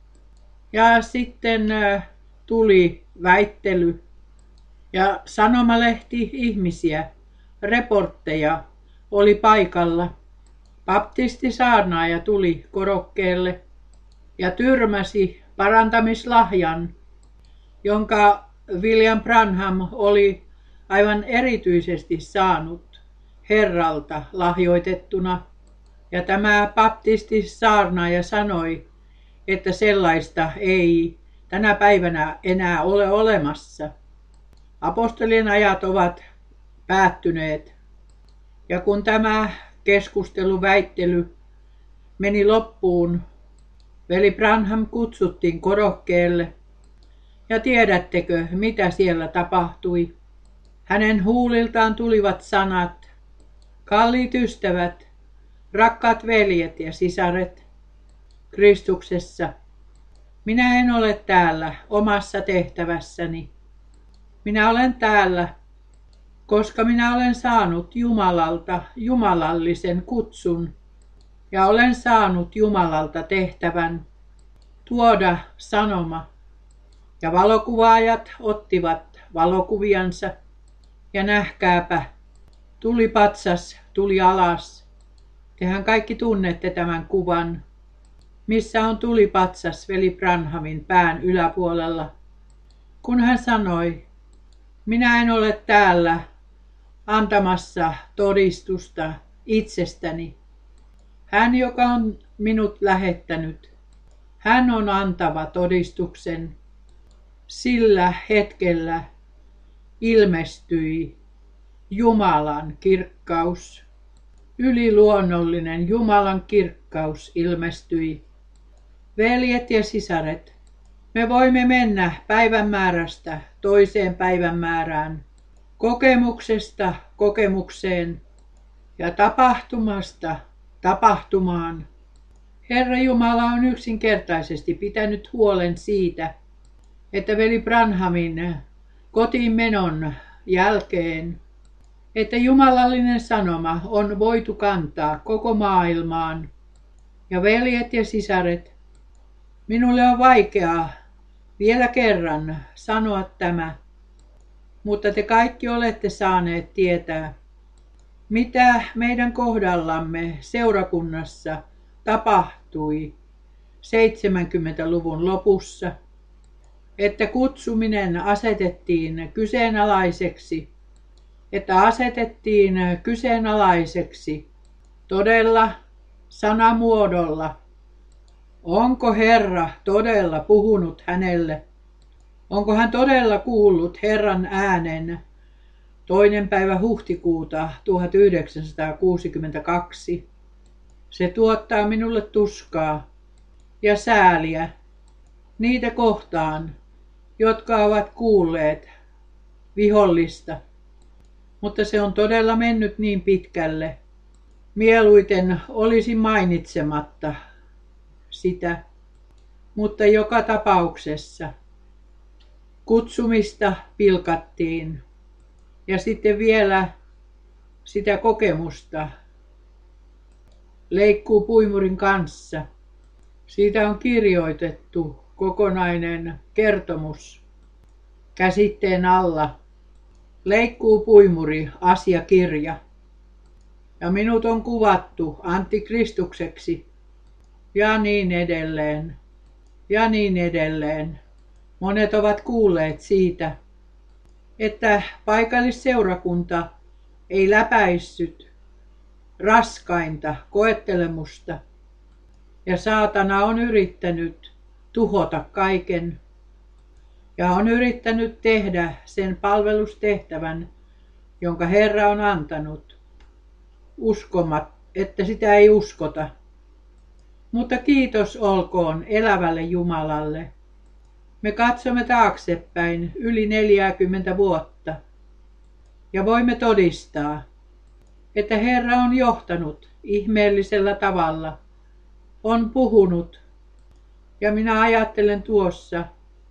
Ja sitten tuli väittely ja sanomalehti ihmisiä, reportteja oli paikalla. Baptistisaarnaaja tuli korokkeelle ja tyrmäsi parantamislahjan, jonka William Branham oli aivan erityisesti saanut Herralta lahjoitettuna. Ja tämä baptistisaarnaaja sanoi, että sellaista ei tänä päivänä enää ole olemassa. Apostolien ajat ovat päättyneet. Ja kun tämä keskustelu, väittely meni loppuun, veli Branham kutsuttiin korokkeelle. Ja tiedättekö, mitä siellä tapahtui? Hänen huuliltaan tulivat sanat: kalliit ystävät, rakkaat veljet ja sisaret Kristuksessa. Minä en ole täällä omassa tehtävässäni. Minä olen täällä, koska minä olen saanut Jumalalta jumalallisen kutsun ja olen saanut Jumalalta tehtävän tuoda sanoma. Ja valokuvaajat ottivat valokuviansa ja nähkääpä, tulipatsas tuli alas. Tehän kaikki tunnette tämän kuvan, missä on tulipatsas veli Branhamin pään yläpuolella. Kun hän sanoi, minä en ole täällä antamassa todistusta itsestäni. Hän, joka on minut lähettänyt, hän on antava todistuksen. Sillä hetkellä ilmestyi Jumalan kirkkaus. Yliluonnollinen Jumalan kirkkaus ilmestyi. Veljet ja sisaret, me voimme mennä päivänmäärästä toiseen päivänmäärään, kokemuksesta kokemukseen ja tapahtumasta tapahtumaan. Herra Jumala on yksinkertaisesti pitänyt huolen siitä, että veli Branhamin kotiin menon jälkeen, että jumalallinen sanoma on voitu kantaa koko maailmaan. Ja veljet ja sisaret, minulle on vaikeaa vielä kerran sanoa tämä, mutta te kaikki olette saaneet tietää, mitä meidän kohdallamme seurakunnassa tapahtui seitsemänkymmentäluvun lopussa, että kutsuminen asetettiin kyseenalaiseksi, että asetettiin kyseenalaiseksi todella sanamuodolla. Onko Herra todella puhunut hänelle? Onko hän todella kuullut Herran äänen toinen päivä huhtikuuta tuhatyhdeksänsataakuusikymmentäkaksi? Se tuottaa minulle tuskaa ja sääliä niitä kohtaan, jotka ovat kuulleet vihollista. Mutta se on todella mennyt niin pitkälle. Mieluiten olisi mainitsematta sitä, mutta joka tapauksessa kutsumista pilkattiin ja sitten vielä sitä kokemusta leikkuu puimurin kanssa. Siitä on kirjoitettu kokonainen kertomus käsitteen alla Leikkuu-puimuri asiakirja. Ja minut on kuvattu antikristukseksi. Ja niin edelleen. Ja niin edelleen. Monet ovat kuulleet siitä, että paikallisseurakunta ei läpäissyt raskainta koettelemusta. Ja saatana on yrittänyt tuhota kaiken. Ja on yrittänyt tehdä sen palvelustehtävän, jonka Herra on antanut, uskomat, että sitä ei uskota. Mutta kiitos olkoon elävälle Jumalalle. Me katsomme taaksepäin yli neljäkymmentä vuotta ja voimme todistaa, että Herra on johtanut ihmeellisellä tavalla, on puhunut, ja minä ajattelen tuossa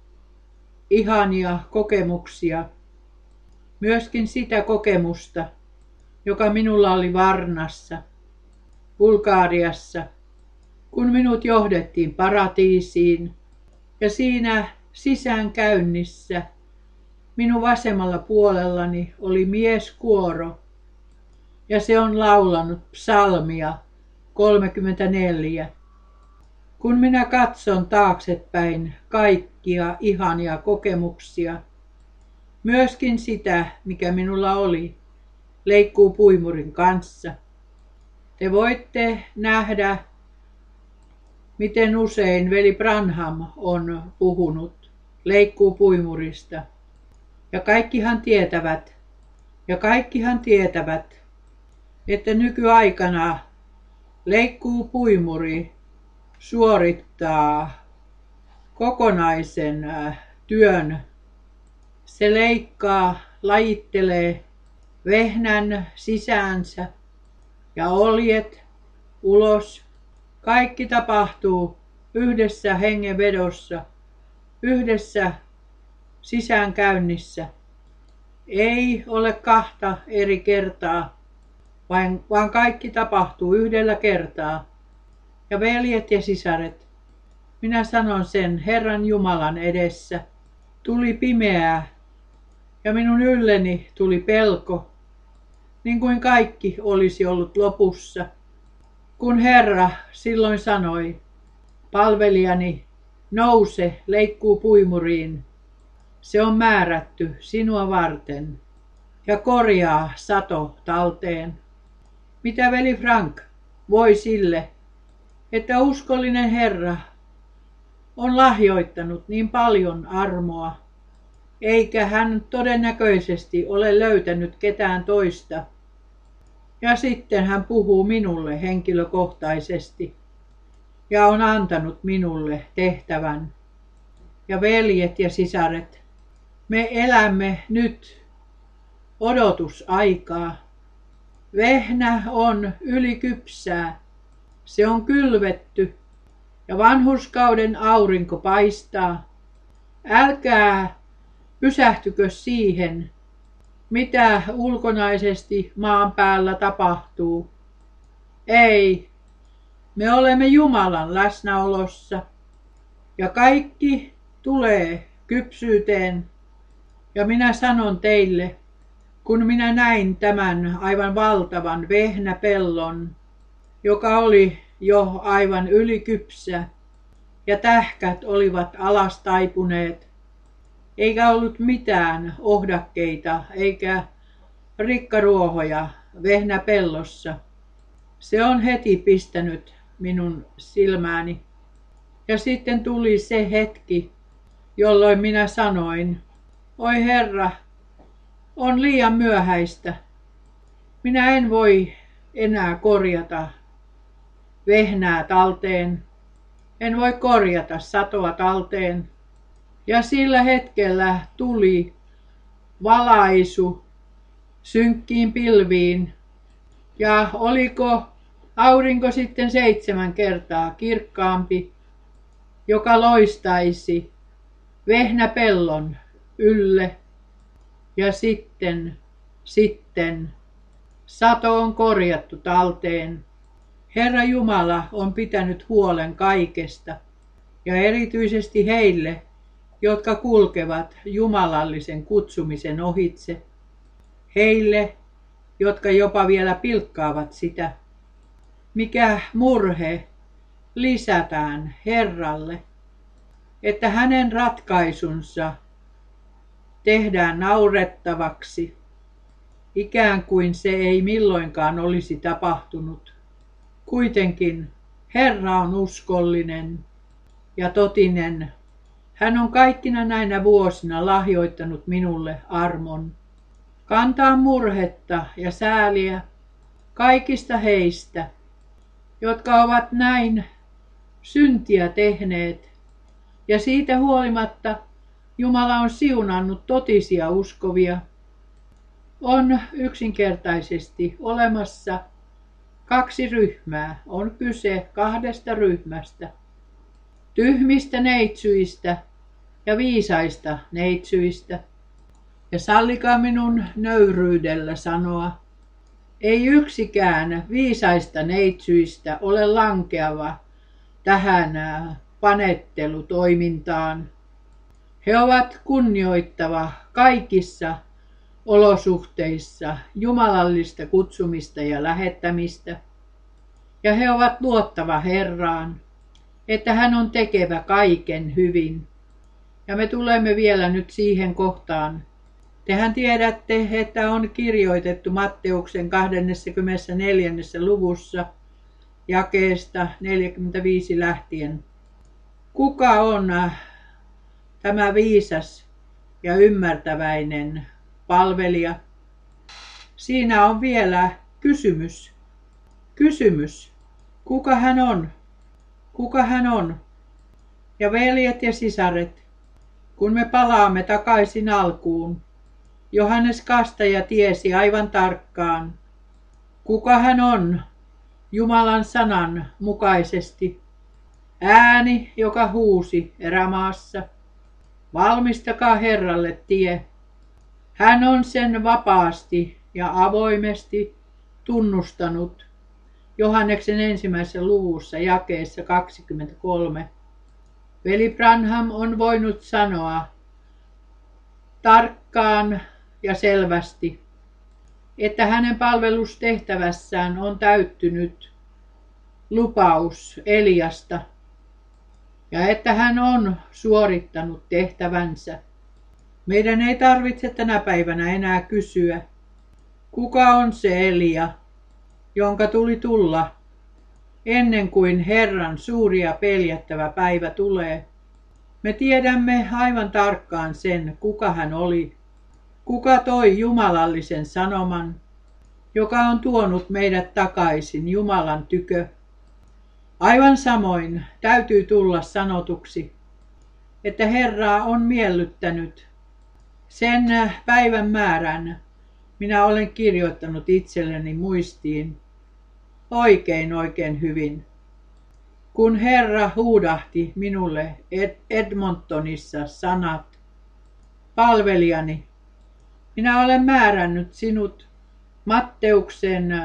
ihania kokemuksia, myöskin sitä kokemusta, joka minulla oli Varnassa, Bulgariassa, kun minut johdettiin paratiisiin, ja siinä sisäänkäynnissä minun vasemmalla puolellani oli mieskuoro, ja se on laulanut psalmia kolmekymmentäneljä. Kun minä katson taaksepäin kaikkia ihania kokemuksia, myöskin sitä, mikä minulla oli Leikkuu-puimurin kanssa, te voitte nähdä, miten usein veli Branham on puhunut Leikkuu-puimurista. Ja kaikkihan tietävät, ja kaikkihan tietävät, että nykyaikana Leikkuu-puimuri suorittaa kokonaisen työn. Se leikkaa, lajittelee vehnän sisäänsä ja oljet ulos. Kaikki tapahtuu yhdessä hengenvedossa, yhdessä sisäänkäynnissä. Ei ole kahta eri kertaa, vaan kaikki tapahtuu yhdellä kertaa. Ja veljet ja sisaret, minä sanon sen Herran Jumalan edessä, tuli pimeää ja minun ylleni tuli pelko, niin kuin kaikki olisi ollut lopussa. Kun Herra silloin sanoi, palvelijani, nouse Leikkuu-puimuriin, se on määrätty sinua varten, ja korjaa sato talteen. Mitä veli Frank voi sille, että uskollinen Herra on lahjoittanut niin paljon armoa, eikä hän todennäköisesti ole löytänyt ketään toista. Ja sitten hän puhuu minulle henkilökohtaisesti ja on antanut minulle tehtävän. Ja veljet ja sisaret, me elämme nyt odotusaikaa. Vehnä on ylikypsää. Se on kylvetty ja vanhurskauden aurinko paistaa. Älkää pysähtykö siihen, mitä ulkonaisesti maan päällä tapahtuu. Ei, me olemme Jumalan läsnäolossa ja kaikki tulee kypsyyteen. Ja minä sanon teille, kun minä näin tämän aivan valtavan vehnäpellon, joka oli jo aivan ylikypsä ja tähkät olivat alas taipuneet, eikä ollut mitään ohdakkeita eikä rikkaruohoja vehnäpellossa. Se on heti pistänyt minun silmääni. Ja sitten tuli se hetki, jolloin minä sanoin, oi Herra, on liian myöhäistä. Minä en voi enää korjata vehnää talteen. En voi korjata satoa talteen. Ja sillä hetkellä tuli valaisu synkkiin pilviin. Ja oliko aurinko sitten seitsemän kertaa kirkkaampi, joka loistaisi vehnäpellon ylle. Ja sitten, sitten sato on korjattu talteen. Herra Jumala on pitänyt huolen kaikesta ja erityisesti heille, jotka kulkevat jumalallisen kutsumisen ohitse. heille, jotka jopa vielä pilkkaavat sitä. Mikä murhe lisätään Herralle, että hänen ratkaisunsa tehdään naurettavaksi, ikään kuin se ei milloinkaan olisi tapahtunut. Kuitenkin Herra on uskollinen ja totinen. Hän on kaikkina näinä vuosina lahjoittanut minulle armon. Kantaa murhetta ja sääliä kaikista heistä, jotka ovat näin syntiä tehneet. Ja siitä huolimatta Jumala on siunannut totisia uskovia. On yksinkertaisesti olemassa kaksi ryhmää. On kyse kahdesta ryhmästä. Tyhmistä neitsyistä ja viisaista neitsyistä. Ja sallikaa minun nöyryydellä sanoa, ei yksikään viisaista neitsyistä ole lankeava tähän panettelutoimintaan. He ovat kunnioittava kaikissa olosuhteissa jumalallista kutsumista ja lähettämistä. Ja he ovat luottava Herraan, että hän on tekevä kaiken hyvin. Ja me tulemme vielä nyt siihen kohtaan. Tehän tiedätte, että on kirjoitettu Matteuksen kahdeskymmenesneljäs luvussa jakeesta neljäkymmentäviisi lähtien. Kuka on tämä viisas ja ymmärtäväinen palvelija? Siinä on vielä kysymys. Kysymys. Kuka hän on? Kuka hän on? Ja veljet ja sisaret, kun me palaamme takaisin alkuun, Johannes Kastaja tiesi aivan tarkkaan, kuka hän on Jumalan sanan mukaisesti. Ääni, joka huusi erämaassa, valmistakaa Herralle tie. Hän on sen vapaasti ja avoimesti tunnustanut Johanneksen ensimmäisessä luvussa jakeessa kaksikymmentäkolme. Veli Branham on voinut sanoa tarkkaan ja selvästi, että hänen palvelustehtävässään on täyttynyt lupaus Eliasta ja että hän on suorittanut tehtävänsä. Meidän ei tarvitse tänä päivänä enää kysyä, kuka on se Elia, jonka tuli tulla ennen kuin Herran suuri ja peljättävä päivä tulee. Me tiedämme aivan tarkkaan sen, kuka hän oli, kuka toi jumalallisen sanoman, joka on tuonut meidät takaisin Jumalan tykö. Aivan samoin täytyy tulla sanotuksi, että Herraa on miellyttänyt sen päivän määrän. Minä olen kirjoittanut itselleni muistiin oikein oikein hyvin. Kun Herra huudahti minulle Ed- Edmontonissa sanat, palvelijani, minä olen määrännyt sinut Matteuksen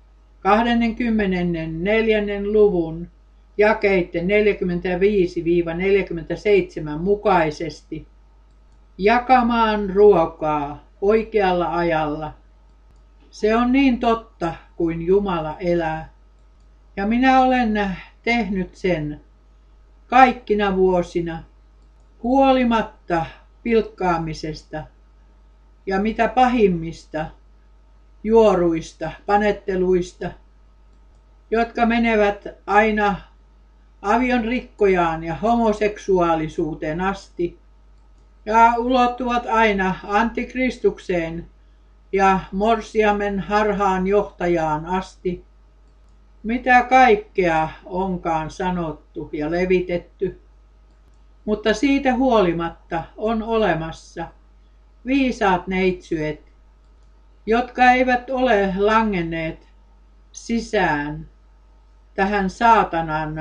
kaksikymmentäneljä luvun jakeitten neljäkymmentäviisi neljäkymmentäseitsemän mukaisesti jakamaan ruokaa oikealla ajalla. Se on niin totta kuin Jumala elää. Ja minä olen tehnyt sen kaikkina vuosina huolimatta pilkkaamisesta ja mitä pahimmista juoruista, panetteluista, jotka menevät aina avion rikkojaan ja homoseksuaalisuuteen asti ja ulottuvat aina antikristukseen ja morsiamen harhaan johtajaan asti. Mitä kaikkea onkaan sanottu ja levitetty, mutta siitä huolimatta on olemassa viisaat neitsyet, jotka eivät ole langenneet sisään tähän saatanan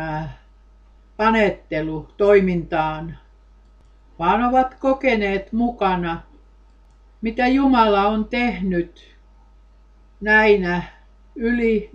panettelutoimintaan, vaan ovat kokeneet mukana, mitä Jumala on tehnyt näinä yli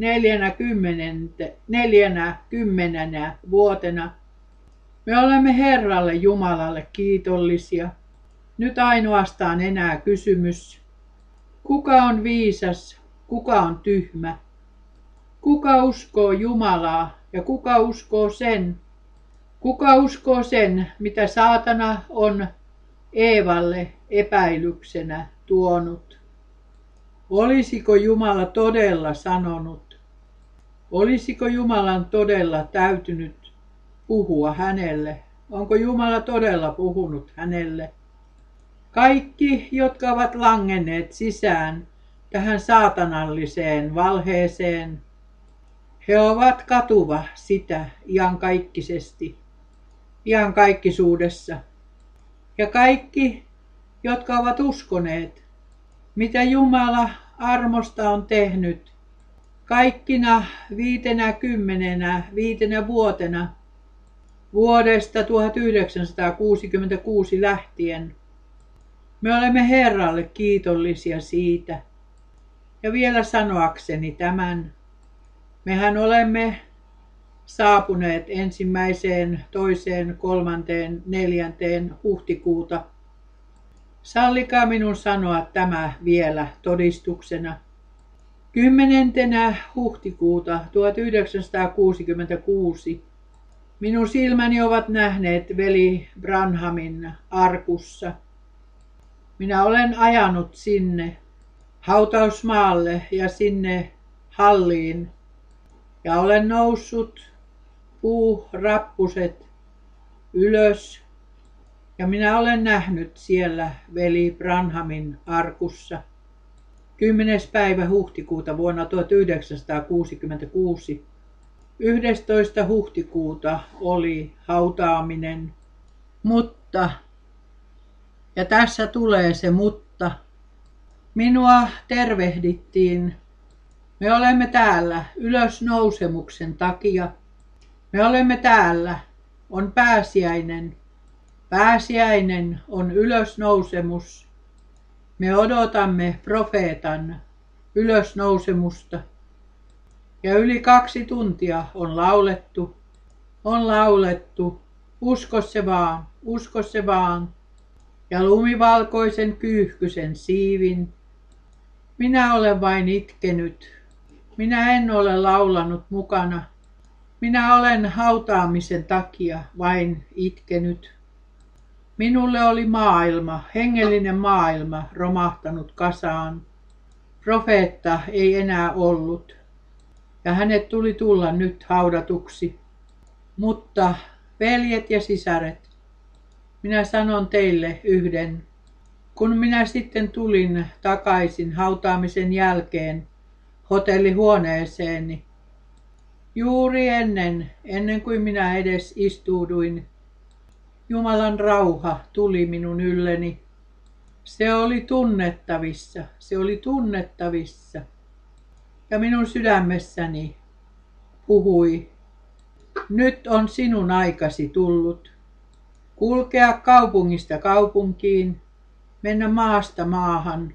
neljänä vuotena. Me olemme Herralle Jumalalle kiitollisia. Nyt ainoastaan enää kysymys, Kuka on viisas, kuka on tyhmä? Kuka uskoo Jumalaa ja kuka uskoo sen? Kuka uskoo sen, mitä saatana on Eevalle epäilyksenä tuonut? Olisiko Jumala todella sanonut? Olisiko Jumalan todella täytynyt puhua hänelle? Onko Jumala todella puhunut hänelle? Kaikki, jotka ovat langenneet sisään tähän saatanalliseen valheeseen, he ovat katuva sitä iankaikkisesti, iankaikkisuudessa. Ja kaikki, jotka ovat uskoneet, mitä Jumala armosta on tehnyt, kaikkina viitenä kymmenenä, viitenä vuotena, vuodesta tuhatyhdeksänsataakuusikymmentäkuusi lähtien, me olemme Herralle kiitollisia siitä. Ja vielä sanoakseni tämän, mehän olemme saapuneet ensimmäiseen, toiseen, kolmanteen, neljänteen huhtikuuta. Sallikaa minun sanoa tämä vielä todistuksena. Kymmenentenä huhtikuuta tuhatyhdeksänsataakuusikymmentäkuusi minun silmäni ovat nähneet veli Branhamin arkussa. Minä olen ajanut sinne hautausmaalle ja sinne halliin ja olen noussut puurappuset ylös ja minä olen nähnyt siellä veli Branhamin arkussa kymmenes päivä huhtikuuta vuonna tuhatyhdeksänsataakuusikymmentäkuusi. yhdestoista huhtikuuta oli hautaaminen, mutta, ja tässä tulee se mutta, minua tervehdittiin. Me olemme täällä ylösnousemuksen takia. Me olemme täällä, on pääsiäinen. Pääsiäinen on ylösnousemus. Me odotamme profeetan ylösnousemusta. Ja yli kaksi tuntia on laulettu, on laulettu, usko se vaan, usko se vaan. Ja lumivalkoisen kyyhkysen siivin. Minä olen vain itkenyt. Minä en ole laulanut mukana. Minä olen hautaamisen takia vain itkenyt. Minulle oli maailma, hengellinen maailma, romahtanut kasaan. Profeetta ei enää ollut. Ja hänet tuli tulla nyt haudatuksi. Mutta veljet ja sisaret, minä sanon teille yhden. Kun minä sitten tulin takaisin hautaamisen jälkeen hotellihuoneeseeni, juuri ennen, ennen kuin minä edes istuuduin, Jumalan rauha tuli minun ylleni. Se oli tunnettavissa, se oli tunnettavissa. Ja minun sydämessäni puhui, nyt on sinun aikasi tullut. Kulkea kaupungista kaupunkiin, mennä maasta maahan,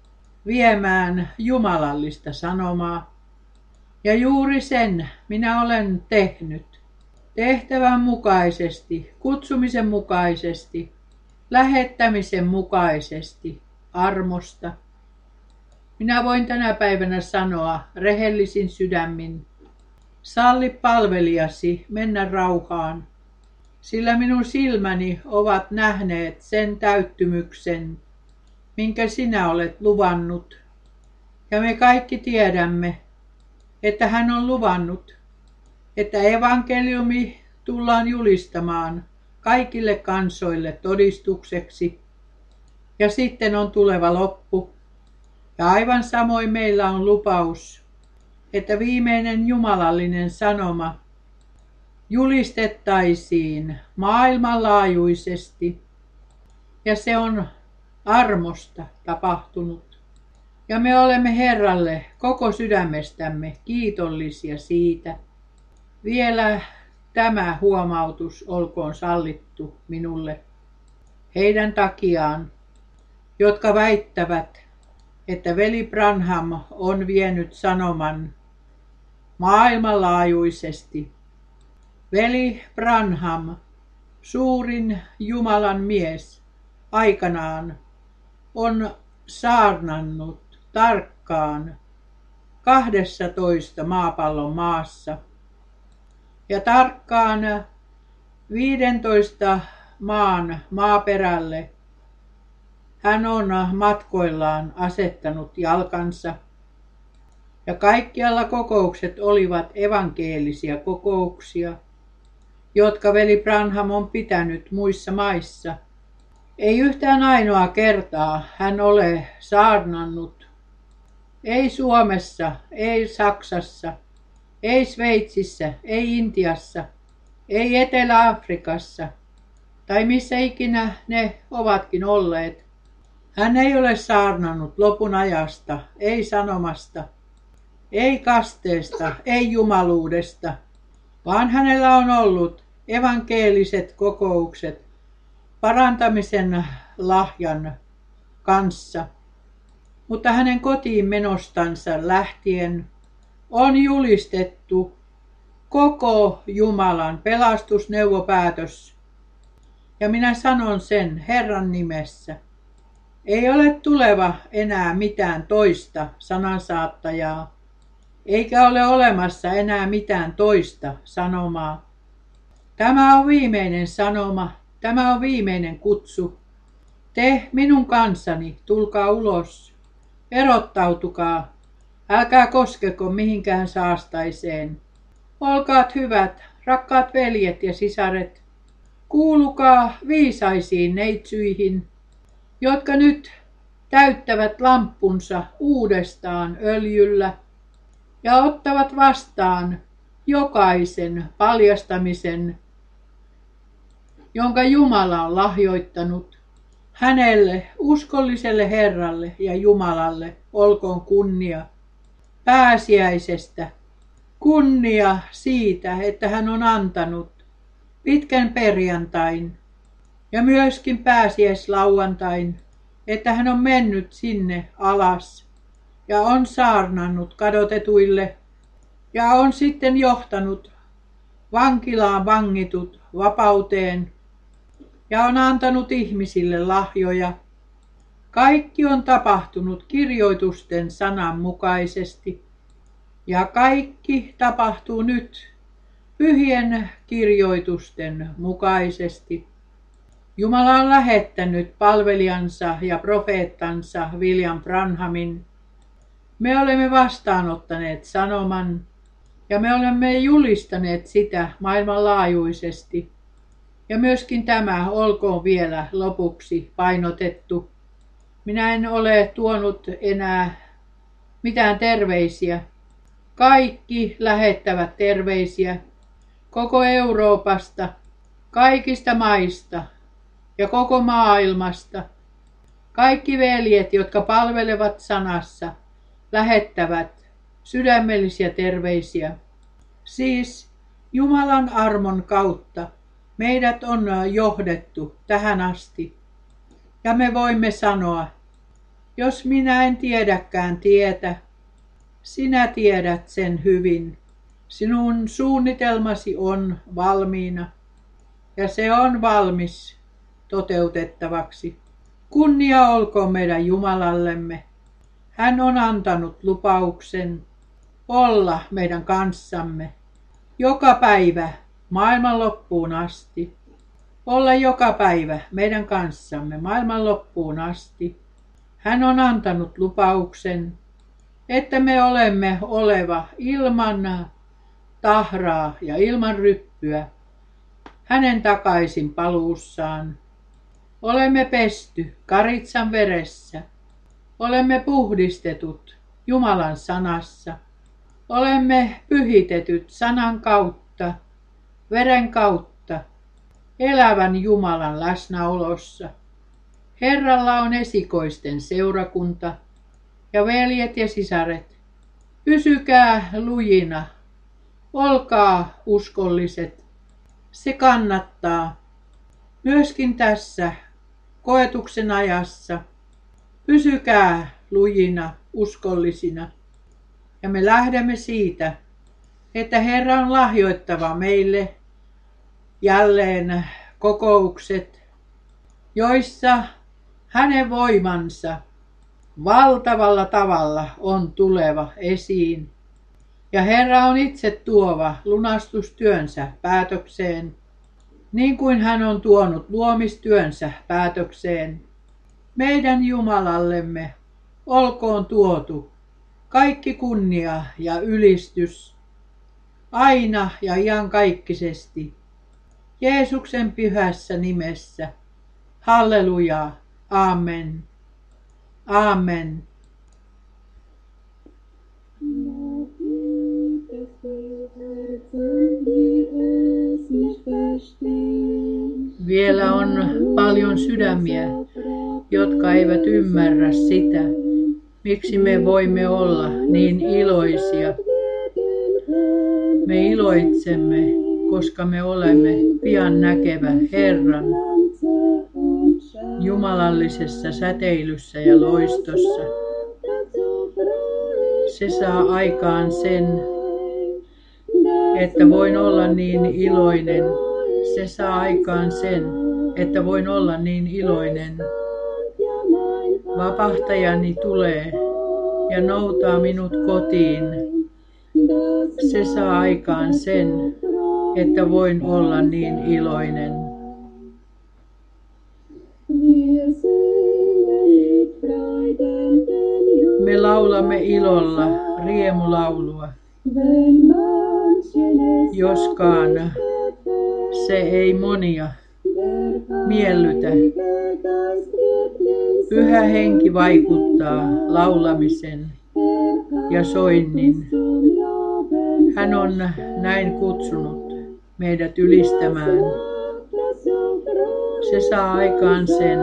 viemään jumalallista sanomaa. Ja juuri sen minä olen tehnyt. Tehtävän mukaisesti, kutsumisen mukaisesti, lähettämisen mukaisesti, armosta. Minä voin tänä päivänä sanoa rehellisin sydämin, salli palvelijasi mennä rauhaan, sillä minun silmäni ovat nähneet sen täyttymyksen, minkä sinä olet luvannut. Ja me kaikki tiedämme, että hän on luvannut, että evankeliumi tullaan julistamaan kaikille kansoille todistukseksi. Ja sitten on tuleva loppu. Ja aivan samoin meillä on lupaus, että viimeinen jumalallinen sanoma julistettaisiin maailmanlaajuisesti. Ja se on armosta tapahtunut. Ja me olemme Herralle koko sydämestämme kiitollisia siitä. Vielä tämä huomautus olkoon sallittu minulle heidän takiaan, jotka väittävät, että veli Branham on vienyt sanoman maailmanlaajuisesti. Veli Branham, suurin Jumalan mies, aikanaan on saarnannut tarkkaan kahdessatoista maapallon maassa. Ja tarkkaan viidentoista maan maaperälle hän on matkoillaan asettanut jalkansa. Ja kaikkialla kokoukset olivat evankelisia kokouksia, jotka veli Branham on pitänyt muissa maissa. Ei yhtään ainoa kertaa hän ole saarnannut. Ei Suomessa, ei Saksassa, ei Sveitsissä, ei Intiassa, ei Etelä-Afrikassa tai missä ikinä ne ovatkin olleet. Hän ei ole saarnannut lopun ajasta, ei sanomasta, ei kasteesta, ei jumaluudesta, vaan hänellä on ollut evankeeliset kokoukset parantamisen lahjan kanssa. Mutta hänen kotiin menostansa lähtien on julistettu koko Jumalan pelastusneuvopäätös. Ja minä sanon sen Herran nimessä. Ei ole tuleva enää mitään toista sanansaattajaa, eikä ole olemassa enää mitään toista sanomaa. Tämä on viimeinen sanoma, tämä on viimeinen kutsu. Te minun kanssani, tulkaa ulos, erottautukaa, älkää koskeko mihinkään saastaiseen. Olkaat hyvät, rakkaat veljet ja sisaret, kuulukaa viisaisiin neitsyihin, jotka nyt täyttävät lamppunsa uudestaan öljyllä ja ottavat vastaan jokaisen paljastamisen, jonka Jumala on lahjoittanut. Hänelle, uskolliselle Herralle ja Jumalalle, olkoon kunnia pääsiäisestä, kunnia siitä, että hän on antanut pitkän perjantain ja myöskin pääsiäislauantain, että hän on mennyt sinne alas ja on saarnannut kadotetuille ja on sitten johtanut vankilaan vangitut vapauteen ja on antanut ihmisille lahjoja. Kaikki on tapahtunut kirjoitusten sanan mukaisesti ja kaikki tapahtuu nyt pyhien kirjoitusten mukaisesti. Jumala on lähettänyt palvelijansa ja profeettansa William Branhamin. Me olemme vastaanottaneet sanoman ja me olemme julistaneet sitä maailmanlaajuisesti. Ja myöskin tämä olkoon vielä lopuksi painotettu. Minä en ole tuonut enää mitään terveisiä. Kaikki lähettävät terveisiä koko Euroopasta, kaikista maista ja koko maailmasta. Kaikki veljet, jotka palvelevat sanassa, lähettävät sydämellisiä terveisiä. Siis Jumalan armon kautta meidät on johdettu tähän asti. Ja me voimme sanoa, jos minä en tiedäkään tietä, sinä tiedät sen hyvin. Sinun suunnitelmasi on valmiina ja se on valmis toteutettavaksi. Kunnia olkoon meidän Jumalallemme. Hän on antanut lupauksen olla meidän kanssamme joka päivä maailman loppuun asti. Olla joka päivä meidän kanssamme maailman loppuun asti. Hän on antanut lupauksen, että me olemme oleva ilman tahraa ja ilman ryppyä hänen takaisin paluussaan. Olemme pesty karitsan veressä. Olemme puhdistetut Jumalan sanassa. Olemme pyhitetyt sanan kautta, veren kautta, elävän Jumalan läsnäolossa. Herralla on esikoisten seurakunta ja veljet ja sisaret, pysykää lujina, olkaa uskolliset. Se kannattaa myöskin tässä koetuksen ajassa. Pysykää lujina, uskollisina. Ja me lähdemme siitä, että Herra on lahjoittava meille jälleen kokoukset, joissa hänen voimansa valtavalla tavalla on tuleva esiin. Ja Herra on itse tuova lunastustyönsä päätökseen, niin kuin hän on tuonut luomistyönsä päätökseen. Meidän Jumalallemme olkoon tuotu kaikki kunnia ja ylistys, aina ja iankaikkisesti, Jeesuksen pyhässä nimessä. Halleluja, amen, amen. Vielä on paljon sydämiä, jotka eivät ymmärrä sitä, miksi me voimme olla niin iloisia. Me iloitsemme, koska me olemme pian näkevä Herran jumalallisessa säteilyssä ja loistossa. Se saa aikaan sen, että voin olla niin iloinen. Se saa aikaan sen, että voin olla niin iloinen. Vapahtajani tulee ja noutaa minut kotiin. Se saa aikaan sen, että voin olla niin iloinen. Me laulamme ilolla riemulaulua, joskaan se ei monia miellytä. Pyhä henki vaikuttaa laulamisen ja soinnin. Hän on näin kutsunut meidät ylistämään. Se saa aikaan sen,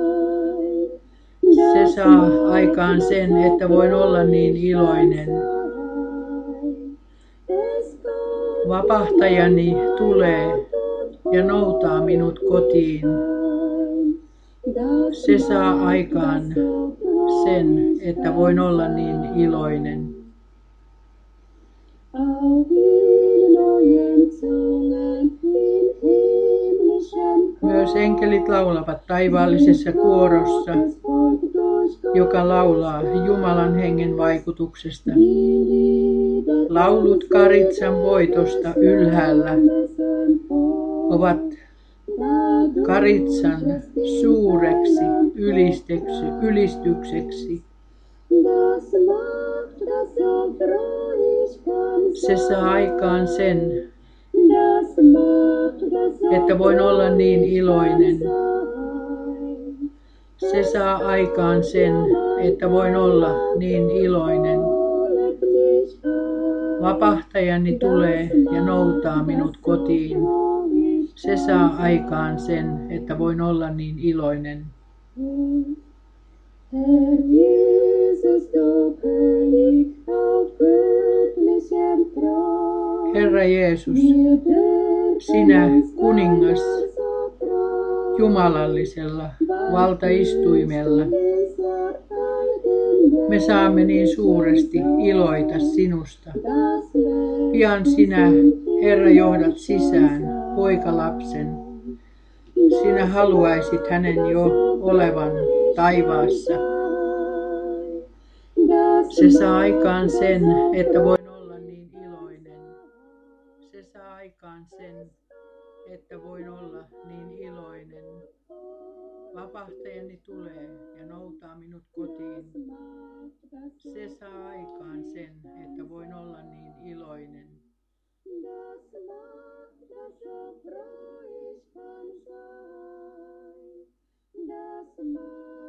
se saa aikaan sen, että voin olla niin iloinen. Vapahtajani tulee ja noutaa minut kotiin. Se saa aikaan sen, että voin olla niin iloinen. Myös enkelit laulavat taivaallisessa kuorossa, joka laulaa Jumalan hengen vaikutuksesta. Laulut Karitsan voitosta ylhäällä ovat Karitsan suureksi ylistykseksi, ylistykseksi. Se saa aikaan sen, että voin olla niin iloinen. Se saa aikaan sen, että voin olla niin iloinen. Vapahtajani tulee ja noutaa minut kotiin. Se saa aikaan sen, että voin olla niin iloinen. Herra Jeesus, sinä kuningas jumalallisella valtaistuimella, me saamme niin suuresti iloita sinusta. Pian sinä, Herra, johdat sisään poikalapsen. Sinä haluaisit hänen jo olevan taivaassa. Se saa aikaan sen, että voin olla niin iloinen. Se saa aikaan sen, että voin olla niin iloinen. Vapahtajani tulee ja noutaa minut kotiin. Se saa aikaan sen, että voin olla niin iloinen. Das macht, das so freu ich kann sein. Das macht